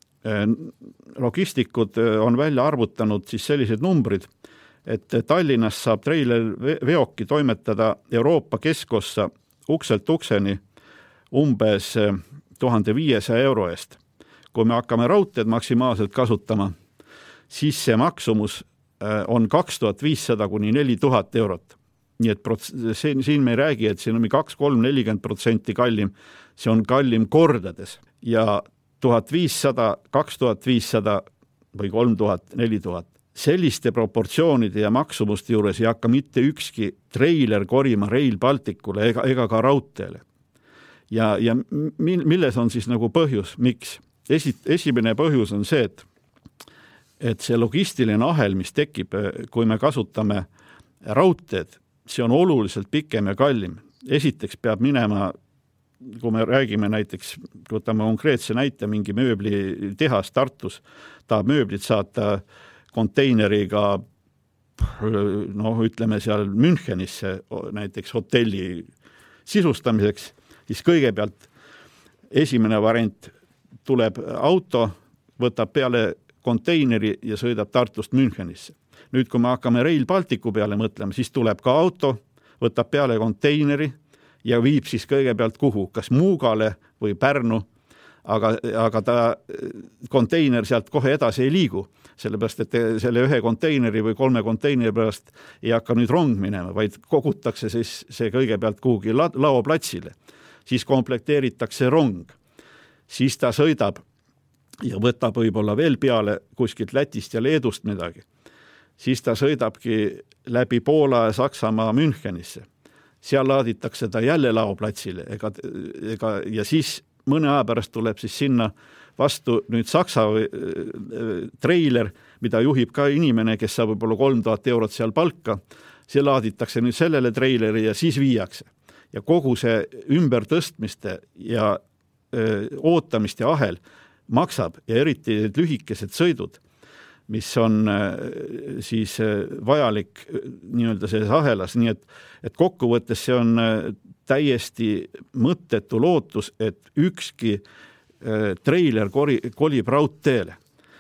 Logistikud on välja arvutanud siis sellised numbrid, et Tallinnas saab treiler veoki toimetada Euroopa keskossa ukselt ukseni umbes tuhande viiesaja euro eest. Kui me hakkame raudteed maksimaalselt kasutama, siis see maksumus on kaks tuhat viissada kuni neli tuhat eurot. Nii et prots- siin me ei räägi, et siin on kaks kolm nelikümmend protsenti kallim, see on kallim kordades. Ja tuhat viissada, kaks tuhat viissada või kolm tuhat, neli tuhat. Selliste proportsioonide ja maksumuste juures ei hakka mitte ükski treiler korima Rail Balticule ega, ega ka raudteele. Ja, ja milles on siis nagu põhjus, miks? Esi, esimene põhjus on see, et, et see logistiline ahel, mis tekib, kui me kasutame raudteed, see on oluliselt pikem ja kallim. Esiteks peab minema, kui me räägime näiteks, võtame konkreetse näite, mingi mööbli tehas Tartus, tahab mööblit saata konteineriga noh, ütleme seal Münchenisse näiteks hotelli sisustamiseks, siis kõigepealt esimene variant tuleb auto, võtab peale konteineri ja sõidab Tartust Münchenisse. Nüüd, kui me hakkame Rail Balticu peale mõtlema, siis tuleb ka auto, võtab peale konteineri ja viib siis kõigepealt kuhu, kas Muugale või Pärnu, aga, aga ta konteiner sealt kohe edasi ei liigu, sellepärast, et selle ühe konteineri või kolme konteineri pärast ei hakka nüüd rong minema, vaid kogutakse siis see kõigepealt kuhugi laoplatsile. Siis komplekteeritakse rong, siis ta sõidab ja võtab võib-olla veel peale kuskilt Lätist ja Leedust midagi. Siis ta sõidabki läbi Poola ja Saksamaa Münchenisse. Seal laaditakse ta jälle laoplatsile ega, ega, ja siis mõne aja pärast tuleb siis sinna vastu nüüd Saksa treiler, mida juhib ka inimene, kes saab võib-olla kolm tuhat eurot seal palka. See laaditakse nüüd sellele treileri ja siis viiakse. Ja kogu see ümbertõstmiste ja öö, ootamist ja ahel maksab ja eriti lühikesed sõidud, mis on öö, siis öö, vajalik nii-öelda selles ahelas. Nii et, et kokkuvõttes see on öö, täiesti mõttetu lootus, et ükski treiler kolib raudteele.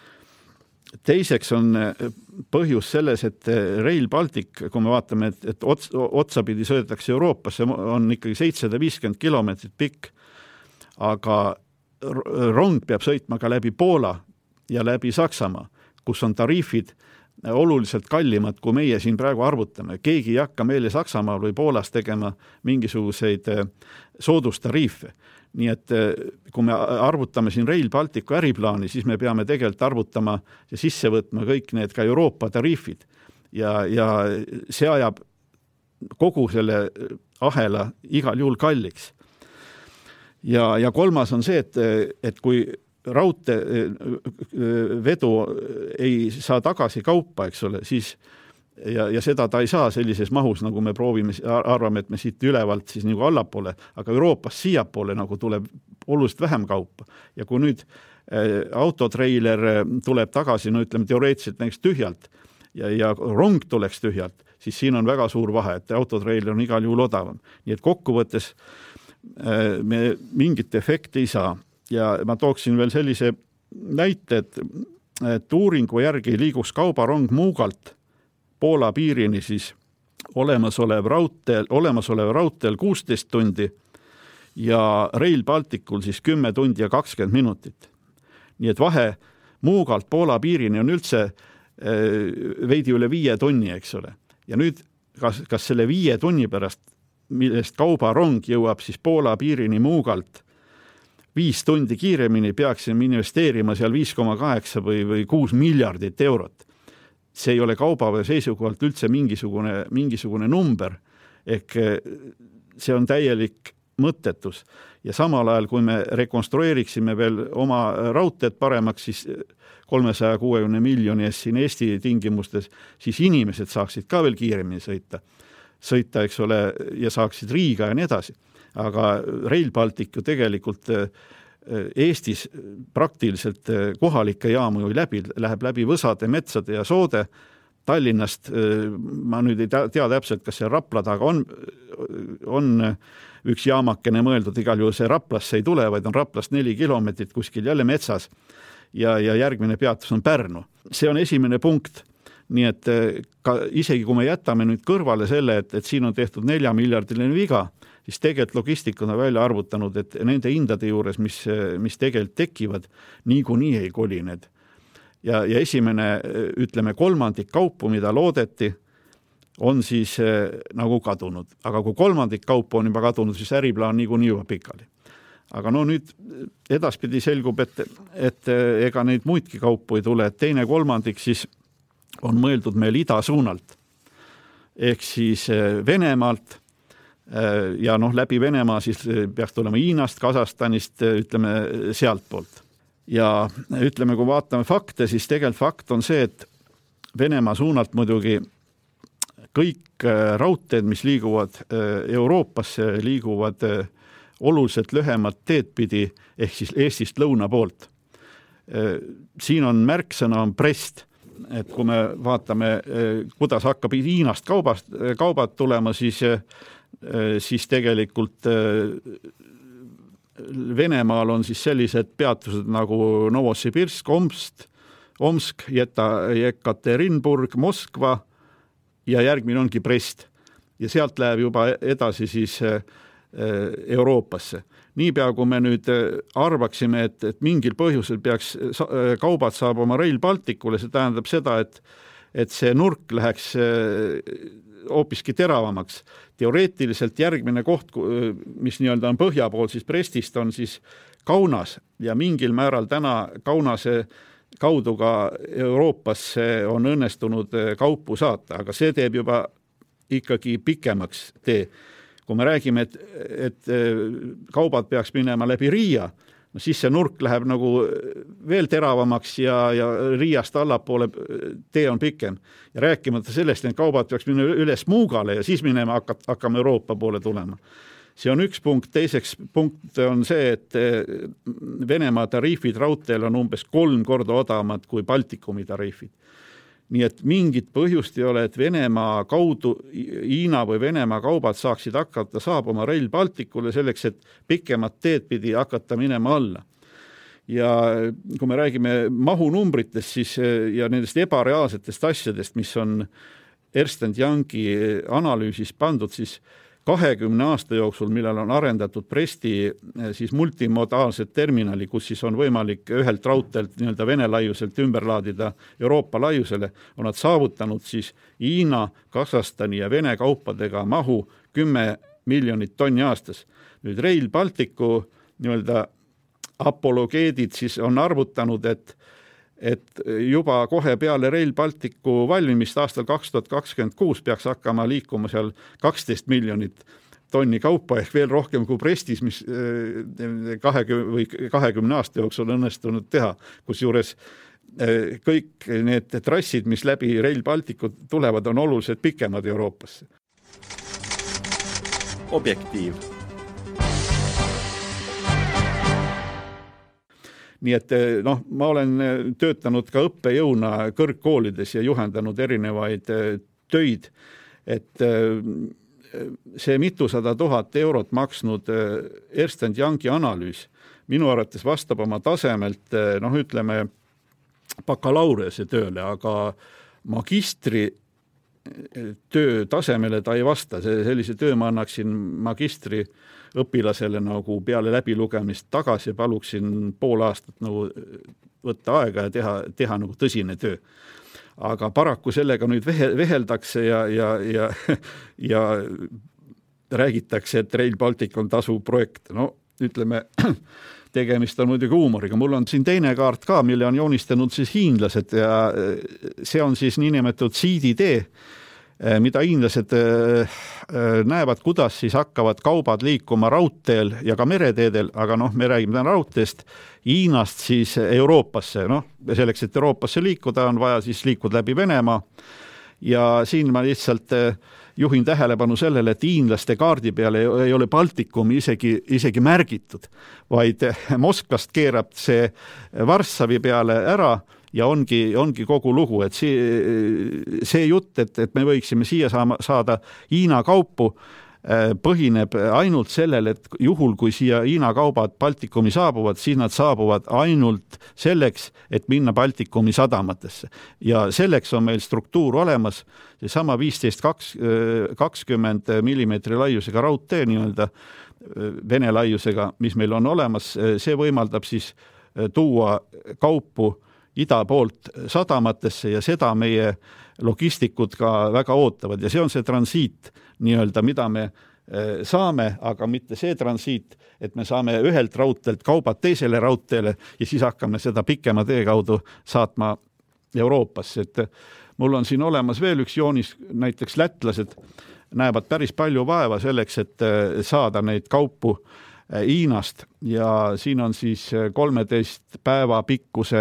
Teiseks on põhjus selles, et Rail Baltic, kui me vaatame, et, et ots, otsapidi sõidetakse Euroopasse, on ikkagi seitsesada viiskümmend kilomeetrit pikk, aga rong peab sõitma ka läbi Poola ja läbi Saksamaa, kus on tariifid oluliselt kallimad, kui meie siin praegu arvutame. Keegi ei hakka meile Saksamaal või Poolas tegema mingisuguseid soodustariife. Nii et kui me arvutame siin Rail Balticu äriplaani, siis me peame tegelikult arvutama ja sisse võtma kõik need ka Euroopa tariifid. Ja, ja see ajab kogu selle ahela igal juhul kalliks. Ja, ja kolmas on see, et, et kui raudtee vedu ei saa tagasi kaupa, eks ole, siis ja, ja seda ta ei saa sellises mahus, nagu me proovime, arvame, et me siit ülevalt siis nagu allapoole, aga Euroopas siiapoole nagu tuleb oluliselt vähem kaupa. Ja kui nüüd autotreiler tuleb tagasi, no ütleme teoreetiliselt näiteks tühjalt ja, ja rong tuleks tühjalt, siis siin on väga suur vahe, et autotreiler on igal juhul odavam. Nii et kokkuvõttes me mingit efekti ei saa. Ja ma tooksin veel sellise näite, et, et uuringu järgi liigus kaubarong Muugalt Poola piirini siis olemasolev raudteel, olemasolev raudteel kuusteist tundi ja Rail Balticul siis kümme tundi ja kakskümmend minutit. Nii et vahe Muugalt Poola piirini on üldse veidi üle viie tunni, eks ole. Ja nüüd, kas, kas selle viie tunni pärast, millest kaubarong jõuab siis Poola piirini Muugalt viis tundi kiiremini, peaksime investeerima seal viis koma kaheksa või, või kuus miljardit eurot. See ei ole kaubaveo seisukohalt üldse mingisugune, mingisugune number, ehk see on täielik mõttetus. Ja samal ajal, kui me rekonstrueeriksime veel oma raudteed paremaks, siis kolmesaja kuuekümne miljoni eest siin Eesti tingimustes, siis inimesed saaksid ka veel kiiremini sõita. Sõita, eks ole, ja saaksid Riiga ja nii edasi. Aga Rail Baltic ju tegelikult Eestis praktiliselt kohalike jaamu ju läbi, läheb läbi Võsade, Metsade ja Soode. Tallinnast, ma nüüd ei tea täpselt, kas see Rapla taga on, on üks jaamakene mõeldud, igal juhul see Raplasse ei tule, vaid on Raplast neli kilomeetrit kuskil jälle metsas ja, ja järgmine peatus on Pärnu. See on esimene punkt. Nii et ka, isegi kui me jätame nüüd kõrvale selle, et, et siin on tehtud nelja miljardiline viga, siis tegelikult logistikuna välja arvutanud, et nende hindade juures, mis, mis tegelikult tekivad, niikuinii ei koli need. Ja, ja esimene, ütleme, kolmandik kaupu, mida loodeti, on siis nagu kadunud. Aga kui kolmandik kaupu on juba kadunud, siis äriplaan niikuinii juba pikali. Aga no nüüd edaspidi selgub, et, et ega neid muidki kaupu ei tule, et teine kolmandik siis on mõeldud meil ida suunalt. Ehk siis Venemaalt, ja noh, läbi Venemaa siis peaks tulema Hiinast, Kasahstanist, ütleme sealt poolt. Ja ütleme, kui vaatame fakte, siis tegelikult fakt on see, et Venemaa suunalt muidugi kõik raudteed, mis liiguvad Euroopasse, liiguvad oluliselt lühemat teed pidi, ehk siis Eestist lõuna poolt. Siin on märksõna on Brest. et kui me vaatame, kuidas hakkab Hiinast kaubast, kaubad tulema, siis, siis tegelikult Venemaal on siis sellised peatused nagu Novosibirsk, Omsk, Omsk, Jekaterinburg, Moskva ja järgmine ongi Brest. Ja sealt läheb juba edasi siis Euroopasse. Niipea, kui me nüüd arvaksime, et, et mingil põhjusel peaks kaubad saabuma Rail Balticule, see tähendab seda, et, et see nurk läheks hoopiski teravamaks. Teoreetiliselt järgmine koht, mis nii-öelda on põhja pool, siis Brestist on siis Kaunas ja mingil määral täna Kaunase kaudu ka Euroopasse on õnnestunud kaupu saata, aga see teeb juba ikkagi pikemaks tee. Kui me räägime, et, et kaubad peaks minema läbi Riia, no siis see nurk läheb nagu veel teravamaks ja, ja Riiast allapoole tee on pikem. Ja rääkimata sellest, et kaubad peaks minema üles Muugale ja siis minema hakkame Euroopa poole tulema. See on üks punkt. Teiseks punkt on see, et Venemaa tariifid raudteel on umbes kolm korda odavamad kui Baltikumi tariifid. Nii et mingit põhjust ei ole, et Venemaa kaudu Hiina või Venemaa kaubad saaksid hakata saabuma Rail Balticule selleks, et pikemat teed pidi hakata minema alla. Ja kui me räägime mahunumbrites siis, ja nendest ebareaalsetest asjadest, mis on Ernst and Youngi analüüsis pandud, siis kahekümne aasta jooksul, millal on arendatud Bresti siis multimodaalset terminali, kus siis on võimalik ühelt raudteelt nii-öelda Vene laiuselt ümber laadida Euroopa laiusele, on nad saavutanud siis Hiina, Kasahstani ja Vene kaupadega mahu kümme miljonit tonni aastas. Nüüd Rail Balticu nii-öelda apologeedid siis on arvutanud, et et juba kohe peale Rail Balticu valmimist aastal kaks tuhat kakskümmend kuus peaks hakkama liikuma seal kaksteist miljonit tonni kaupa ehk veel rohkem kui Brestis, mis kahekümne või kahekümne aasta jooksul on õnnestunud teha, kus juures kõik need trassid, mis läbi Rail Balticu tulevad, on oluliselt pikemad Euroopasse.
Objektiiv.
Nii et noh, ma olen töötanud ka õppejõuna kõrgkoolides ja juhendanud erinevaid töid, et see mitusada tuhat eurot maksnud Ernst and Youngi analüüs minu arvates vastab oma tasemelt, noh ütleme, bakalaureuse tööle, aga magistri töö tasemele ta ei vasta. Sellise töö ma annaksin magistri õpilasele nagu peale läbilugemist tagasi ja paluksin pool aastat nagu võtta aega ja teha, teha nagu tõsine töö. Aga paraku sellega nüüd veheldakse ja, ja, ja, ja räägitakse, et Rail Baltic on tasuv projekt. No ütleme, tegemist on muidugi huumoriga. Mul on siin teine kaart ka, mille on joonistanud siis hiinlased ja see on siis niinimetatud siiditee, mida hiinlased näevad, kuidas siis hakkavad kaubad liikuma raudteel ja ka mereteedel, aga noh, me räägime täna raudteest Hiinast siis Euroopasse. Noh, selleks, et Euroopasse liikuda, on vaja siis liikuda läbi Venemaa. Ja siin ma lihtsalt juhin tähelepanu sellele, et hiinlaste kaardi peale ei ole Baltikumi isegi, isegi märgitud, vaid Moskvast keerab see Varssavi peale ära ja ongi, ongi kogu lugu, et see, see jutt, et, et me võiksime siia saama, saada Hiina kaupu, põhineb ainult sellel, et juhul, kui siia Hiina kaubad Baltikumi saabuvad, siis nad saabuvad ainult selleks, et minna Baltikumi sadamatesse. Ja selleks on meil struktuur olemas, see sama viisteist kakskümmend millimeetri laiusega raudtee nii-öelda Vene laiusega, mis meil on olemas, see võimaldab siis tuua kaupu ida poolt sadamatesse ja seda meie logistikud ka väga ootavad. Ja see on see transiit nii-öelda, mida me saame, aga mitte see transiit, et me saame ühelt raudteelt kaubad teisele raudteele ja siis hakkame seda pikema tee kaudu saatma Euroopasse. Et mul on siin olemas veel üks joonis, näiteks lätlased näevad päris palju vaeva selleks, et saada neid kaupu Hiinast ja siin on siis kolmeteist päeva pikkuse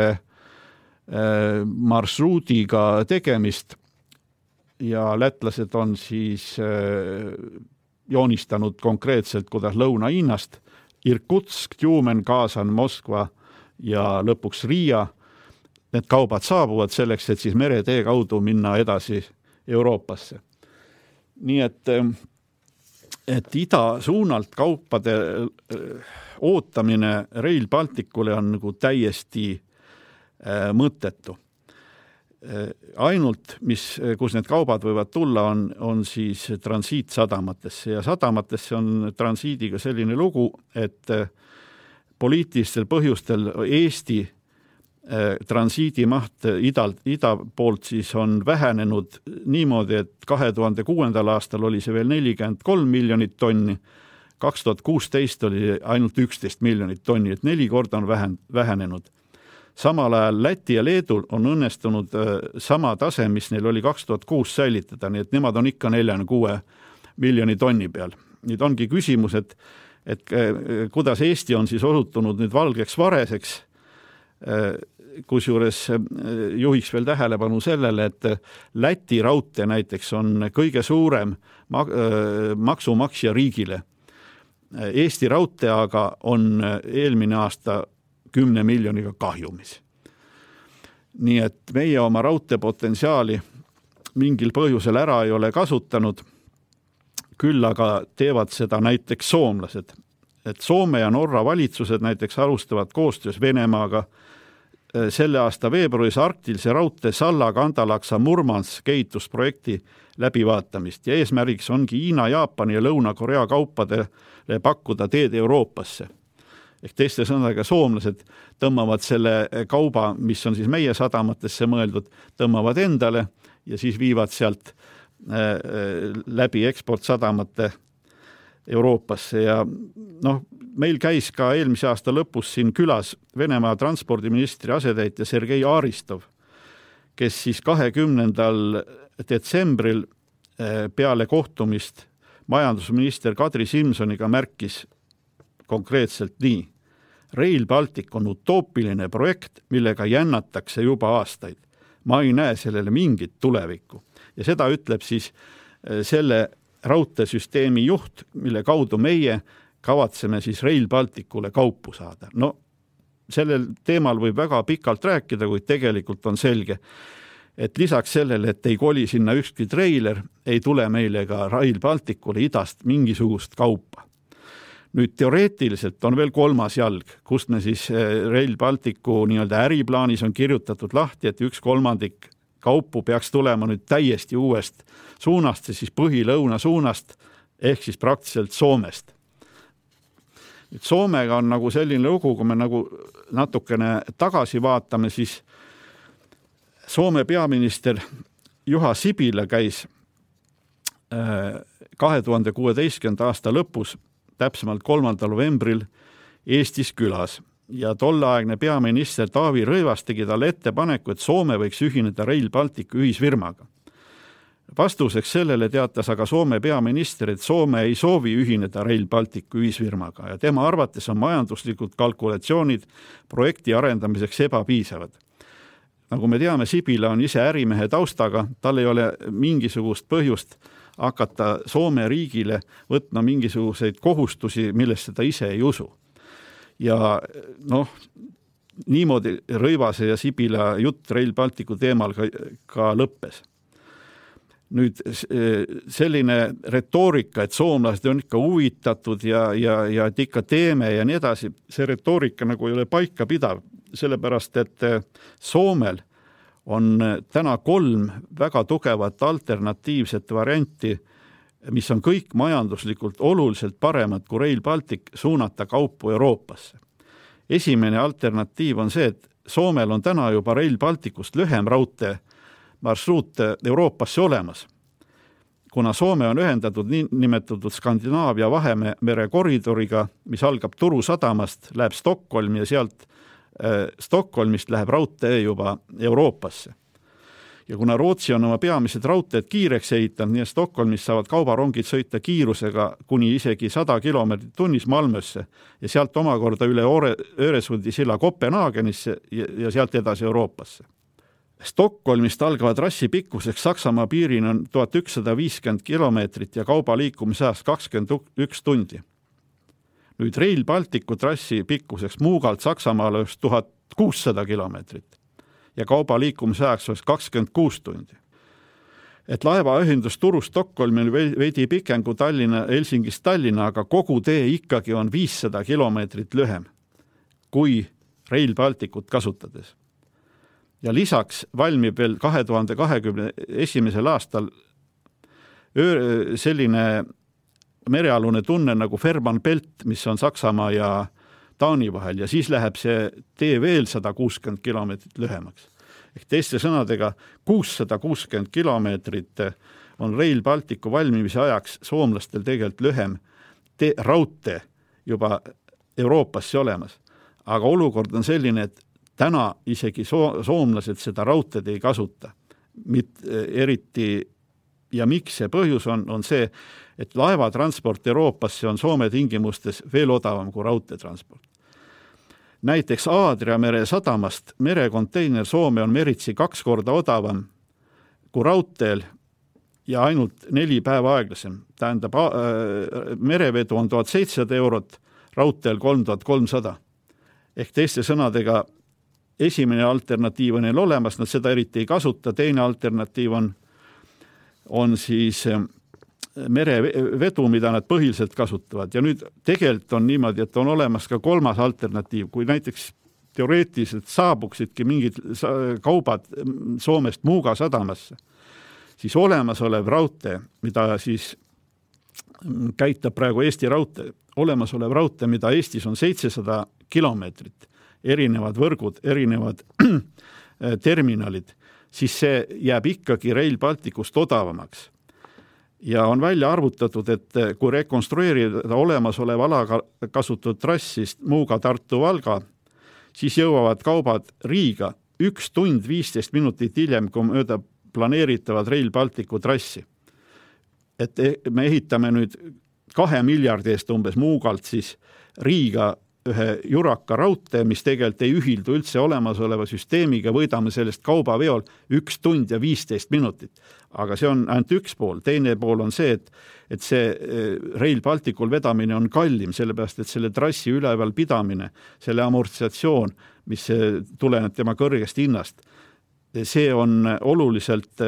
marsruudiga tegemist ja lätlased on siis joonistanud konkreetselt, kuidas Lõuna-Hiinast Irkutsk, Tjumen, Kaasan, Moskva ja lõpuks Riia need kaubad saabuvad selleks, et siis meretee kaudu minna edasi Euroopasse. Nii et, et ida suunalt kaupade ootamine Rail Balticule on nagu täiesti mõttetu. Ainult, mis, kus need kaubad võivad tulla, on, on siis transiitsadamatesse ja sadamatesse on transiidiga selline lugu, et poliitilistel põhjustel Eesti transiidimaht idalt, ida poolt siis on vähenenud niimoodi, et kahe tuhande kuuendal aastal oli see veel nelikümmend kolm miljonit tonni, kaks tuhat kuusteist oli ainult üksteist miljonit tonni, et neli korda on vähen, vähenenud. Samal ajal Läti ja Leedul on õnnestunud sama tase, mis neil oli kaks tuhat kuus säilitada, nii et nemad on ikka nelikümmend kuus miljoni tonni peal. Nüüd ongi küsimus, et, et kuidas Eesti on siis osutunud nüüd valgeks vareseks, kusjuures juhiks veel tähelepanu sellele, et Läti raudtee näiteks on kõige suurem maksumaksja riigile. Eesti raudtee aga on eelmine aasta kümne miljoniga kahjumis. Nii et meie oma raudtee potentsiaali mingil põhjusel ära ei ole kasutanud, küll aga teevad seda näiteks soomlased. Et Soome ja Norra valitsused näiteks alustavad koostöös Venemaaga selle aasta veebruaris arktilise raudtee Salla-Kandalaksa Murmans kehitusprojekti läbivaatamist ja eesmärgiks ongi Hiina, Jaapani ja Lõuna-Korea kaupadele pakkuda teed Euroopasse. Ehk teiste sõnadega soomlased tõmbavad selle kauba, mis on siis meie sadamatesse mõeldud, tõmbavad endale ja siis viivad sealt läbi eksportsadamate Euroopasse ja noh, meil käis ka eelmise aasta lõpus siin külas Venemaa transpordiministri asetäitja Sergei Aristov, kes siis kahekümnendal detsembril peale kohtumist majandusminister Kadri Simsoniga märkis konkreetselt nii. Rail Baltic on utoopiline projekt, millega jännatakse juba aastaid. Ma ei näe sellele mingit tulevikku. Ja seda ütleb siis selle raudteesüsteemi juht, mille kaudu meie kavatseme siis Rail Balticule kaupu saada. No, sellel teemal võib väga pikalt rääkida, kuid tegelikult on selge, et lisaks sellele, et ei koli sinna ükski treiler, ei tule meile ka Rail Balticule idast mingisugust kaupa. Nüüd teoreetiliselt on veel kolmas jalg, kust me siis Rail Balticu nii-öelda äriplaanis on kirjutatud lahti, et üks kolmandik kaupu peaks tulema nüüd täiesti uuest suunast, siis põhi-lõuna suunast, ehk siis praktiliselt Soomest. Nüüd Soomega on nagu selline lugu, kui me nagu natukene tagasi vaatame, siis Soome peaminister Juha Sipilä käis kahe tuhande kuueteistkümnenda aasta lõpus täpsemalt kolmandal novembril Eestis külas ja tolleaegne peaminister Taavi Rõivas tegi talle ettepaneku, et Soome võiks ühineda Rail Balticu ühisfirmaga. Vastuseks sellele teatas aga Soome peaminister, et Soome ei soovi ühineda Rail Balticu ühisfirmaga ja tema arvates on majanduslikud kalkulatsioonid projekti arendamiseks ebapiisavad. Nagu me teame, Sipilä on ise ärimehe taustaga, tal ei ole mingisugust põhjust hakata Soome riigile võtma mingisuguseid kohustusi, millest seda ise ei usu. Ja noh, niimoodi Rõivase ja Sipilä jutt Rail Balticu teemal ka, ka lõppes. Nüüd selline retoorika, et soomlased on ikka huvitatud ja, ja, ja et ikka teeme ja nii edasi, see retoorika nagu ei ole paika pidav, sellepärast et Soomel on täna kolm väga tugevat alternatiivset varianti, mis on kõik majanduslikult oluliselt paremad kui Rail Baltic suunata kaupu Euroopasse. Esimene alternatiiv on see, et Soomel on täna juba Rail Balticust lühem raudtee marsruut Euroopasse olemas. Kuna Soome on ühendatud nii nimetatud Skandinaavia Vahemere koridoriga, mis algab Turu sadamast, läheb Stockholmi ja sealt Stockholmist läheb raudtee juba Euroopasse. Ja kuna Rootsi on oma peamised raudteed kiireks ehitanud, nii Stockholmis saavad kaubarongid sõita kiirusega kuni isegi sada kilomeetrit tunnis Malmösse ja sealt omakorda üle Öresundi silla Kopenhaagenisse ja sealt edasi Euroopasse. Stockholmist algava trassi pikkuseks Saksamaa piirin on tuhat ükssada viiskümmend kilomeetrit ja kauba liikumisajast kakskümmend üks tundi. Nüüd Rail Balticu trassi pikkuseks Muugalt Saksamaale tuhat kuussada kilomeetrit ja kauba liikumise ajaks oleks kakskümmend kuus tundi. Et laevaühendus Turu Stockholmi on veidi pikem kui Tallinna, Helsingist Tallinna, aga kogu tee ikkagi on viissada kilomeetrit lühem kui Rail Balticut kasutades. Ja lisaks valmib veel kahe tuhande kahekümne esimesel aastal selline merealune tunne nagu Fehmarn Belt, mis on Saksamaa ja Taani vahel, ja siis läheb see tee veel sada kuuskümmend kilomeetrit lühemaks. Ehk teiste sõnadega kuussada kuuskümmend kilomeetrit on Rail Balticu valmimise ajaks soomlastel tegelikult lühem te- raudtee juba Euroopasse olemas. Aga olukord on selline, et täna isegi so- soomlased seda raudteed ei kasuta. Mit, eriti ja miks see põhjus on, on see, et laevatransport Euroopasse on Soome tingimustes veel odavam kui raudteetransport. Näiteks Aadria mere sadamast merekonteiner Soome on meritsi kaks korda odavam kui raudteel ja ainult neli päeva aeglasem. Tähendab, merevedu on tuhat seitsesada eurot, raudteel kolm tuhat kolmsada. Ehk teiste sõnadega esimene alternatiiv on neil olemas, nad seda eriti ei kasuta, teine alternatiiv on, on siis merevedu, mida nad põhiliselt kasutavad. Ja nüüd tegelikult on niimoodi, et on olemas ka kolmas alternatiiv, kui näiteks teoreetiliselt saabuksidki mingid kaubad Soomest Muuga sadamasse, siis olemasolev raudtee, mida siis käitab praegu Eesti raudtee, olemasolev raudtee, mida Eestis on seitsesada kilomeetrit, erinevad võrgud, erinevad terminalid, siis see jääb ikkagi Rail Balticust odavamaks. Ja on välja arvutatud, et kui rekonstrueerida olemasoleva alaga kasutatud trassist Muuga Tartu Valga, siis jõuavad kaubad Riiga üks tund viisteist minutit hiljem, kui mööda planeeritavad Rail Balticu trassi. Et me ehitame nüüd kahe miljardi eest umbes Muugalt siis Riiga ühe juraka raudtee, mis tegelikult ei ühildu üldse olemasoleva süsteemiga, võidame sellest kaubaveol üks tund ja viisteist minutit. Aga see on ainult üks pool. Teine pool on see, et, et see Rail Balticul vedamine on kallim, sellepärast, et selle trassi üleval pidamine, selle amortisatsioon, mis tuleneb tema kõrgest hinnast, see on oluliselt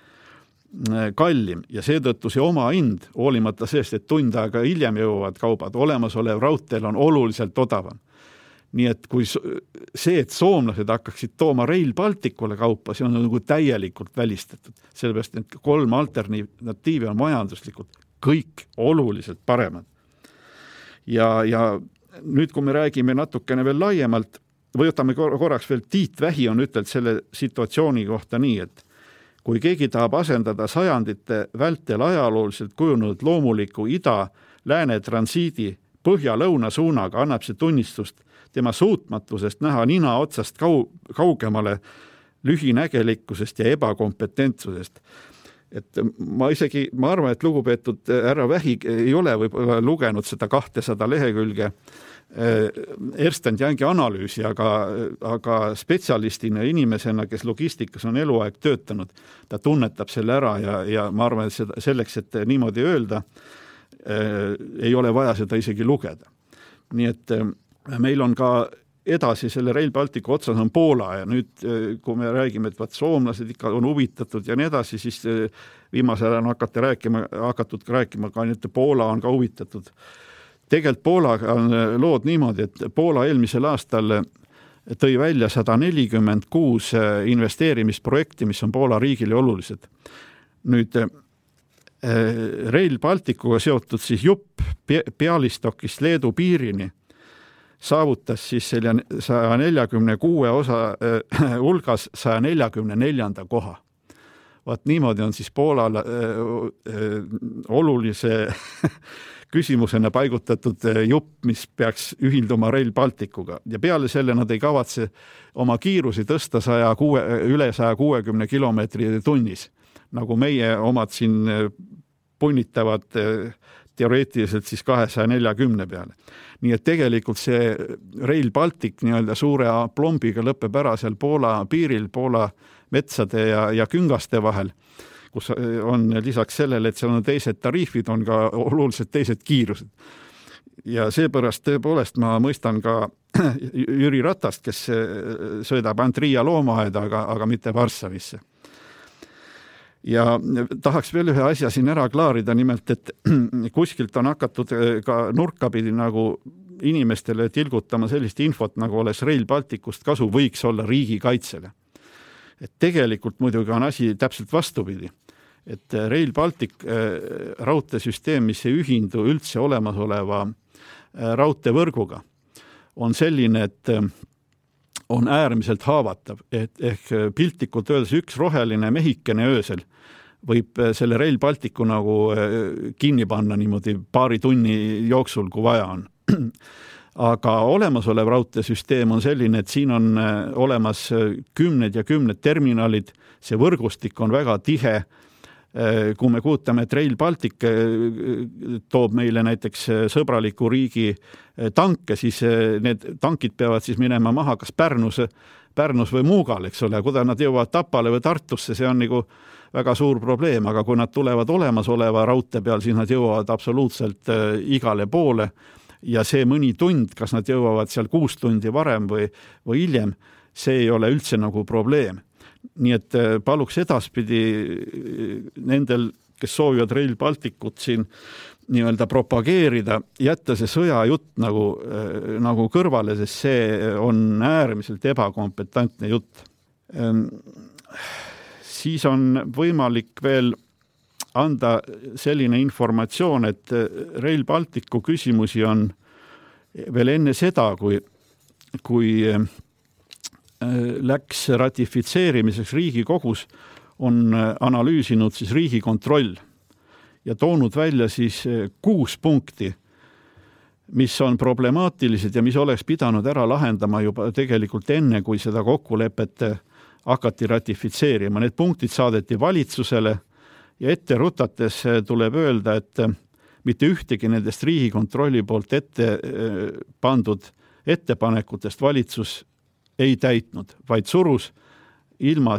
kallim ja seetõttu see oma hind, hoolimata sellest, et tund aega hiljem jõuavad kaubad, olemasolev raudteel on oluliselt odavam. Nii et kui see, et soomlased hakkaksid tooma Rail Balticule kaupa, see on nagu täielikult välistatud. Sellepärast, et kolm alternatiivi on majanduslikult kõik oluliselt paremad. Ja, ja nüüd, kui me räägime natukene veel laiemalt, võtame korraks veel, Tiit Vähi on ütelnud selle situatsiooni kohta nii, et kui keegi tahab asendada sajandite vältel ajalooliselt kujunenud loomuliku ida-lääne transiidi põhja-lõuna suunaga, annab see tunnistust tema suutmatusest näha nina otsast kau- kaugemale lühinägelikkusest ja ebakompetentsusest. Et ma isegi, ma arvan, et lugupeetud härra Vähi ei ole võib-olla lugenud seda kahtesada lehekülge Ernst and Youngi analüüsi, aga, aga spetsialistina inimesena, kes logistikas on eluaeg töötanud, ta tunnetab selle ära ja, ja ma arvan, et selleks, et niimoodi öelda, ei ole vaja seda isegi lugeda. Nii et meil on ka edasi selle Rail Balticu otsas on Poola ja nüüd, kui me räägime, et vaat soomlased ikka on huvitatud ja nii edasi, siis viimasel on hakati rääkima, hakatud rääkima ka nüüd, Poola on ka huvitatud. Tegelikult Poola on lood niimoodi, et Poola eelmisel aastal tõi välja sada nelikümmend kuus investeerimisprojekti, mis on Poola riigile olulised. Nüüd Rail Balticuga seotud siis jupp Bialystokist Leedu piirini saavutas siis selle saja neljakümne kuue osa hulgas saja neljakümne neljanda koha. Vaat niimoodi on siis Poolal olulise küsimusena paigutatud jupp, mis peaks ühilduma Rail Balticuga. Ja peale selle nad ei kavatse oma kiirusi tõsta saja kuue, üle saja kuuekümne kilomeetri tunnis, nagu meie omad siin punnitavad teoreetiliselt siis kahesaja neljakümne peale. Nii et tegelikult see Rail Baltic nii-öelda suure plombiga lõpeb ära seal Poola piiril, Poola metsade ja, ja küngaste vahel, kus on lisaks sellele, et seal on teised tariifid, on ka oluliselt teised kiirused. ja seepärast tõepoolest ma mõistan ka Jüri Ratast, kes sõidab ainult Riia loomaaeda, aga, aga mitte Varssavisse. Ja tahaks veel ühe asja siin ära klaarida, nimelt, et kuskilt on hakatud ka nurkapidi nagu inimestele tilgutama sellist infot, nagu oleks Rail Balticust kasu, võiks olla riigikaitsele. Et tegelikult muidugi on asi täpselt vastupidi. Et Rail Baltic raudteesüsteem, mis ei ühindu üldse olemasoleva raudteevõrguga, on selline, et on äärmiselt haavatav, et ehk piltlikult öeldes üks roheline mehikene öösel võib selle Rail Balticu nagu kinni panna niimoodi paari tunni jooksul, kui vaja on. Aga olemasolev raudteesüsteem on selline, et siin on olemas kümned ja kümned terminalid, see võrgustik on väga tihe. Kui me kuutame, et Rail Baltic toob meile näiteks sõbraliku riigi tanke, siis need tankid peavad siis minema maha kas Pärnus, Pärnus või Muugal, eks ole, kuida nad jõuavad Tapale või Tartusse, see on nagu väga suur probleem, aga kui nad tulevad olemasoleva raudtee peal, siis nad jõuavad absoluutselt igale poole ja see mõni tund, kas nad jõuavad seal kuus tundi varem või, või hiljem, see ei ole üldse nagu probleem. Nii et paluks edaspidi nendel, kes soovivad Rail Balticut siin nii-öelda propageerida, jätta see sõjajutt nagu, nagu kõrvale, sest see on äärmiselt ebakompetentne jutt. Siis on võimalik veel anda selline informatsioon, et Rail Balticu küsimusi on veel enne seda, kui, kui läks ratifitseerimiseks Riigikogus, on analüüsinud siis Riigikontroll ja toonud välja siis kuus punkti, mis on problemaatilised ja mis oleks pidanud ära lahendama juba tegelikult enne, kui seda kokkulepet hakati ratifitseerima. Need punktid saadeti valitsusele ja ette rutates tuleb öelda, et mitte ühtegi nendest Riigikontrolli poolt ette pandud ettepanekutest valitsus ei täitnud, vaid surus ilma,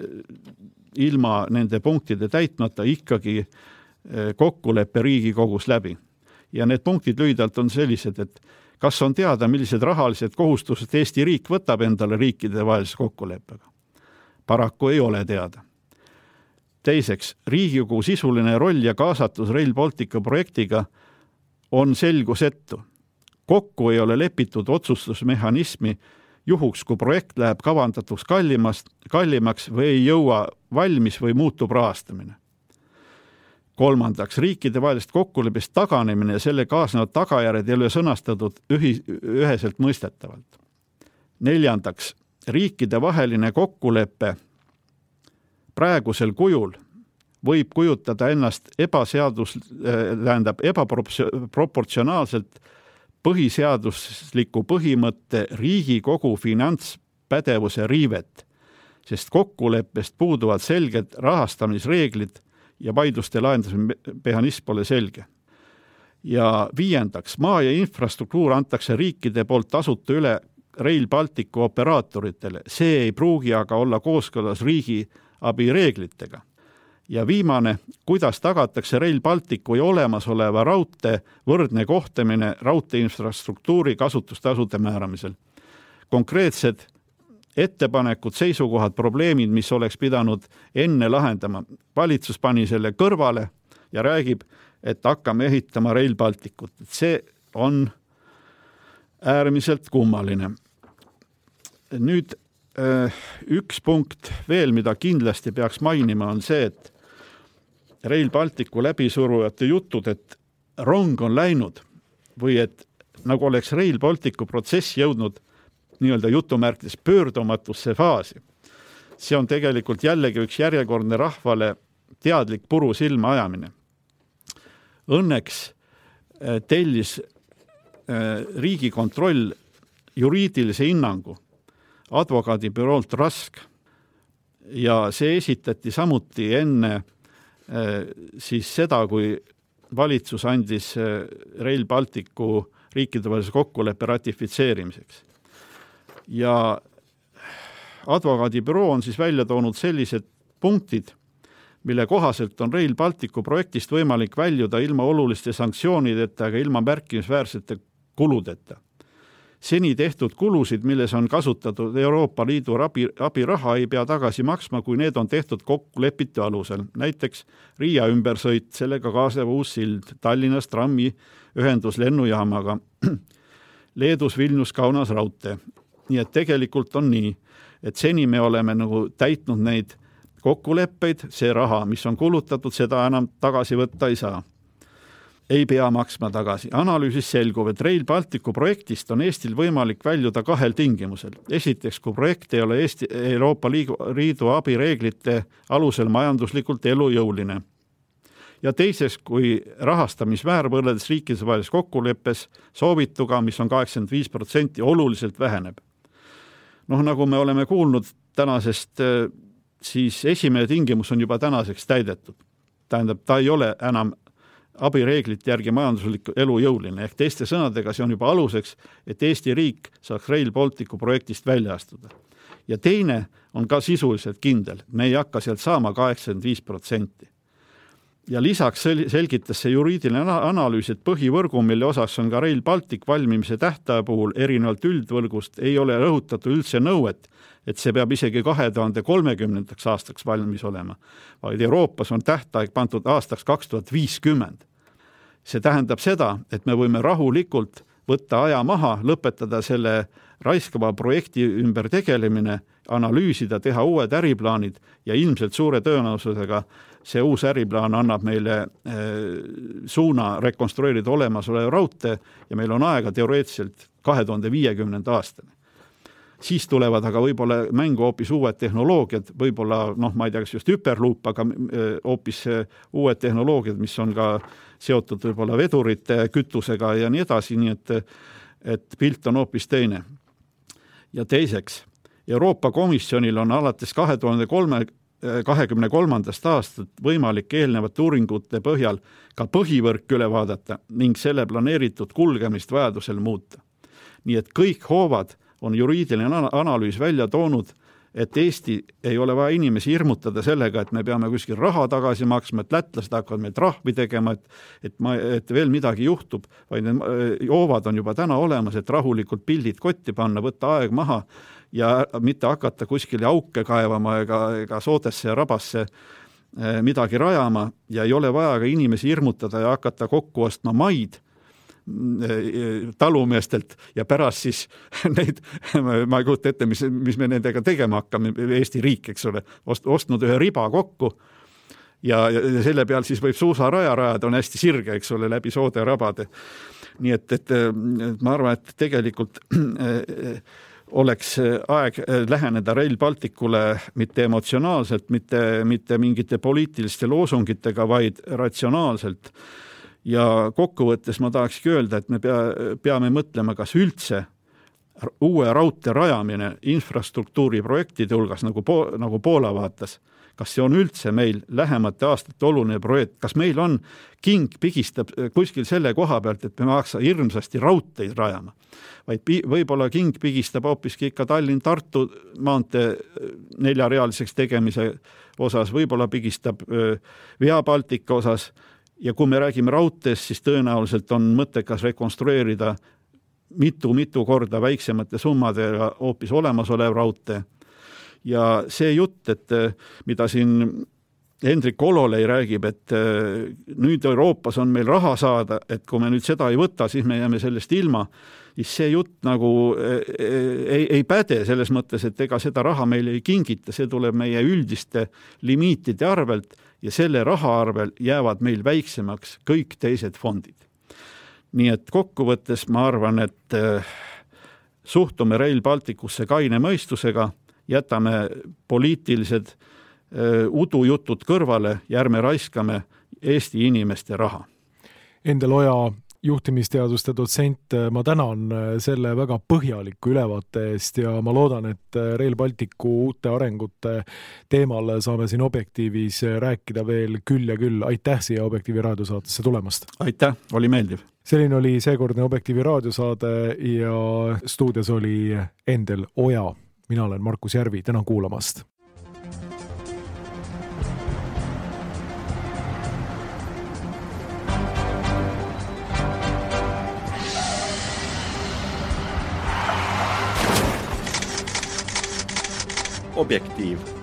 ilma nende punktide täitmata ikkagi kokkuleppe Riigikogus läbi. Ja need punktid lühidalt on sellised, et kas on teada, millised rahalised kohustused Eesti riik võtab endale riikide vahelise kokkuleppega? Paraku ei ole teada. Teiseks, Riigikogu sisuline roll ja kaasatus Rail Baltica projektiga on selgusetu. Kokku ei ole lepitud otsustusmehhanismi juhuks, kui projekt läheb kavandatuks kallimast, kallimaks või ei jõua valmis või muutub rahastamine. Kolmandaks, riikide vahelist kokkuleppest taganemine ja selle kaasnevad tagajärjed ei ole sõnastatud ühi, üheselt mõistetavalt. Neljandaks, riikide vaheline kokkulepe praegusel kujul võib kujutada ennast ebaseadus, tähendab ebaproportsionaalselt põhiseadusliku põhimõtte Riigikogu finantspädevuse riivet, sest kokkuleppest puuduvad selged rahastamisreeglid ja vaidluste lahendusmehhanism pole selge. Ja viiendaks, maa ja infrastruktuur antakse riikide poolt tasuta üle Rail Balticu operaatoritele. See ei pruugi aga olla kooskõlas riigi abireeglitega. Ja viimane, kuidas tagatakse Rail Balticu ja olemasoleva raudtee võrdne kohtamine raudtee infrastruktuuri kasutustasude määramisel. Konkreetsed ettepanekud, seisukohad, probleemid, mis oleks pidanud enne lahendama. Valitsus pani selle kõrvale ja räägib, et hakkame ehitama Rail Balticut. See on äärmiselt kummaline. Nüüd üks punkt veel, mida kindlasti peaks mainima, on see, et Rail Balticu läbisurujate jutud, et rong on läinud või et nagu oleks Rail Balticu protsess jõudnud nii-öelda jutumärkides pöördumatusse faasi. See on tegelikult jällegi üks järjekordne rahvale teadlik puru silma ajamine. Õnneks tellis Riigikontroll juriidilise hinnangu advokaadibüroolt Rask ja see esitati samuti enne siis seda, kui valitsus andis Rail Balticu riikidevahelise kokkuleppe ratifitseerimiseks. Ja advokaadibüroo on siis välja toonud sellised punktid, mille kohaselt on Rail Balticu projektist võimalik väljuda ilma oluliste sanktsioonideta ega ilma märkimisväärsete kuludeta. Seni tehtud kulusid, milles on kasutatud Euroopa Liidu abi, abiraha, ei pea tagasi maksma, kui need on tehtud kokkulepitu alusel. Näiteks Riia ümbersõit, sellega kaasnev uus sild, Tallinnas trammi ühendus lennujaamaga, Leedus Vilnius Kaunas raudtee. Nii et tegelikult on nii, et seni me oleme nagu täitnud neid kokkuleppeid, see raha, mis on kulutatud, seda enam tagasi võtta ei saa. Ei pea maksma tagasi. Analüüsis selgub, et Rail Balticu projektist on Eestil võimalik väljuda kahel tingimusel. Esiteks, kui projekt ei ole Eesti, Euroopa Liidu abireeglite alusel majanduslikult elujõuline. Ja teiseks, kui rahastamismäär võrreldes riikide vahelises kokkuleppes soovituga, mis on kaheksakümmend viis protsenti, oluliselt väheneb. Noh, nagu me oleme kuulnud tänasest, siis esimene tingimus on juba tänaseks täidetud. Tähendab, ta ei ole enam abireeglite järgi majanduslik elu jõuline. Ehk teiste sõnadega see on juba aluseks, et Eesti riik saaks Rail Balticu projektist välja astuda. Ja teine on ka sisuliselt kindel. Me ei hakka sealt saama kaheksakümmend viis protsenti. Ja lisaks selgitas see juriidiline analüüs, et põhivõrgu, mille osas on ka Rail Baltic valmimise tähtaja puhul erinevalt üldvõrgust, ei ole rõhutatud üldse nõuet, et see peab isegi kahe tuhande kolmekümnendaks aastaks valmis olema, vaid Euroopas on tähtaeg pandud aastaks kaks tuhat viiskümmend. See tähendab seda, et me võime rahulikult võtta aja maha, lõpetada selle raiskava projekti ümber tegelemine, analüüsida, teha uued äriplaanid ja ilmselt suure tõenäosusega see uus äriplaan annab meile suuna rekonstrueerida olemasolev raudtee ja meil on aega teoreetiliselt kahe tuhande viiekümnenda aastani. Siis tulevad aga võib-olla mängu hoopis uued tehnoloogiad, võib-olla, noh, ma ei tea, kas just hyperloop, aga hoopis uued tehnoloogiad, mis on ka seotud võib-olla vedurite kütusega ja nii edasi, nii et, et pilt on hoopis teine. Ja teiseks, Euroopa Komisjonil on alates kahe tuhande kahekümne kolmandast aastat võimalik eelnevate uuringute põhjal ka põhivõrk üle vaadata ning selle planeeritud kulgemist vajadusel muuta. Nii et kõik hoovad on juriidiline analüüs välja toonud, et Eesti ei ole vaja inimesi hirmutada sellega, et me peame kuskil raha tagasi maksma, et lätlased hakkavad meil trahvi tegema, et, et, ma, et veel midagi juhtub, vaid need hoovad on juba täna olemas, et rahulikult pildid kotti panna, võtta aeg maha ja mitte hakata kuskil auke kaevama ega, ega soodesse ja rabasse midagi rajama ja ei ole vaja ka inimesi hirmutada ja hakata kokku ostma maid talumeestelt ja pärast siis neid, ma ei kujuta ette, mis, mis me nendega tegema hakkame, Eesti riik, eks ole, ost, ostnud ühe riba kokku ja, ja selle peal siis võib suusaraja rajada, on hästi sirge, eks ole, läbi soode rabade. Nii et, et, et ma arvan, et tegelikult oleks aeg läheneda Rail Balticule mitte emotsionaalselt, mitte, mitte mingite poliitiliste loosungitega, vaid ratsionaalselt. Ja kokkuvõttes ma tahakski öelda, et me pea, peame mõtlema, kas üldse uue raudtee rajamine infrastruktuuri projektide hulgas, nagu, po, nagu Poola vaatas, kas see on üldse meil lähemate aastate oluline projekt, kas meil on king pigistab kuskil selle koha pealt, et me maaksa hirmsasti raudteid rajama, vaid pi, võib-olla king pigistab hoopiski ikka Tallinn-Tartu maantee neljarealiseks tegemise osas, võib-olla pigistab Via Baltica osas. Ja kui me räägime raudteest, siis tõenäoliselt on mõttekas rekonstrueerida mitu-mitu korda väiksemate summadega hoopis olemasolev raudtee. Ja see jutt, et mida siin Hendrik Ololei räägib, et nüüd Euroopas on meil raha saada, et kui me nüüd seda ei võta, siis me jääme sellest ilma, siis see jutt nagu ei, ei päde selles mõttes, et ega seda raha meile ei kingita, see tuleb meie üldiste limiitide arvelt ja selle raha arvel jäävad meil väiksemaks kõik teised fondid. Nii et kokkuvõttes ma arvan, et suhtume Rail Balticusse kaine mõistusega, jätame poliitilised udujutud kõrvale ja ärme raiskame Eesti inimeste raha.
Endel Oja, juhtimisteaduste dotsent, ma tänan selle väga põhjaliku ülevaate eest ja ma loodan, et Rail Balticu uute arengute teemal saame siin Objektiivis rääkida veel küll ja küll. Aitäh siia Objektiivi raadiosaatesse tulemast!
Aitäh, oli meeldiv!
Selline oli seekordne Objektiivi raadiosaade ja stuudios oli Endel Oja. Mina olen Markus Järvi, tänan kuulamast!
Objektiiv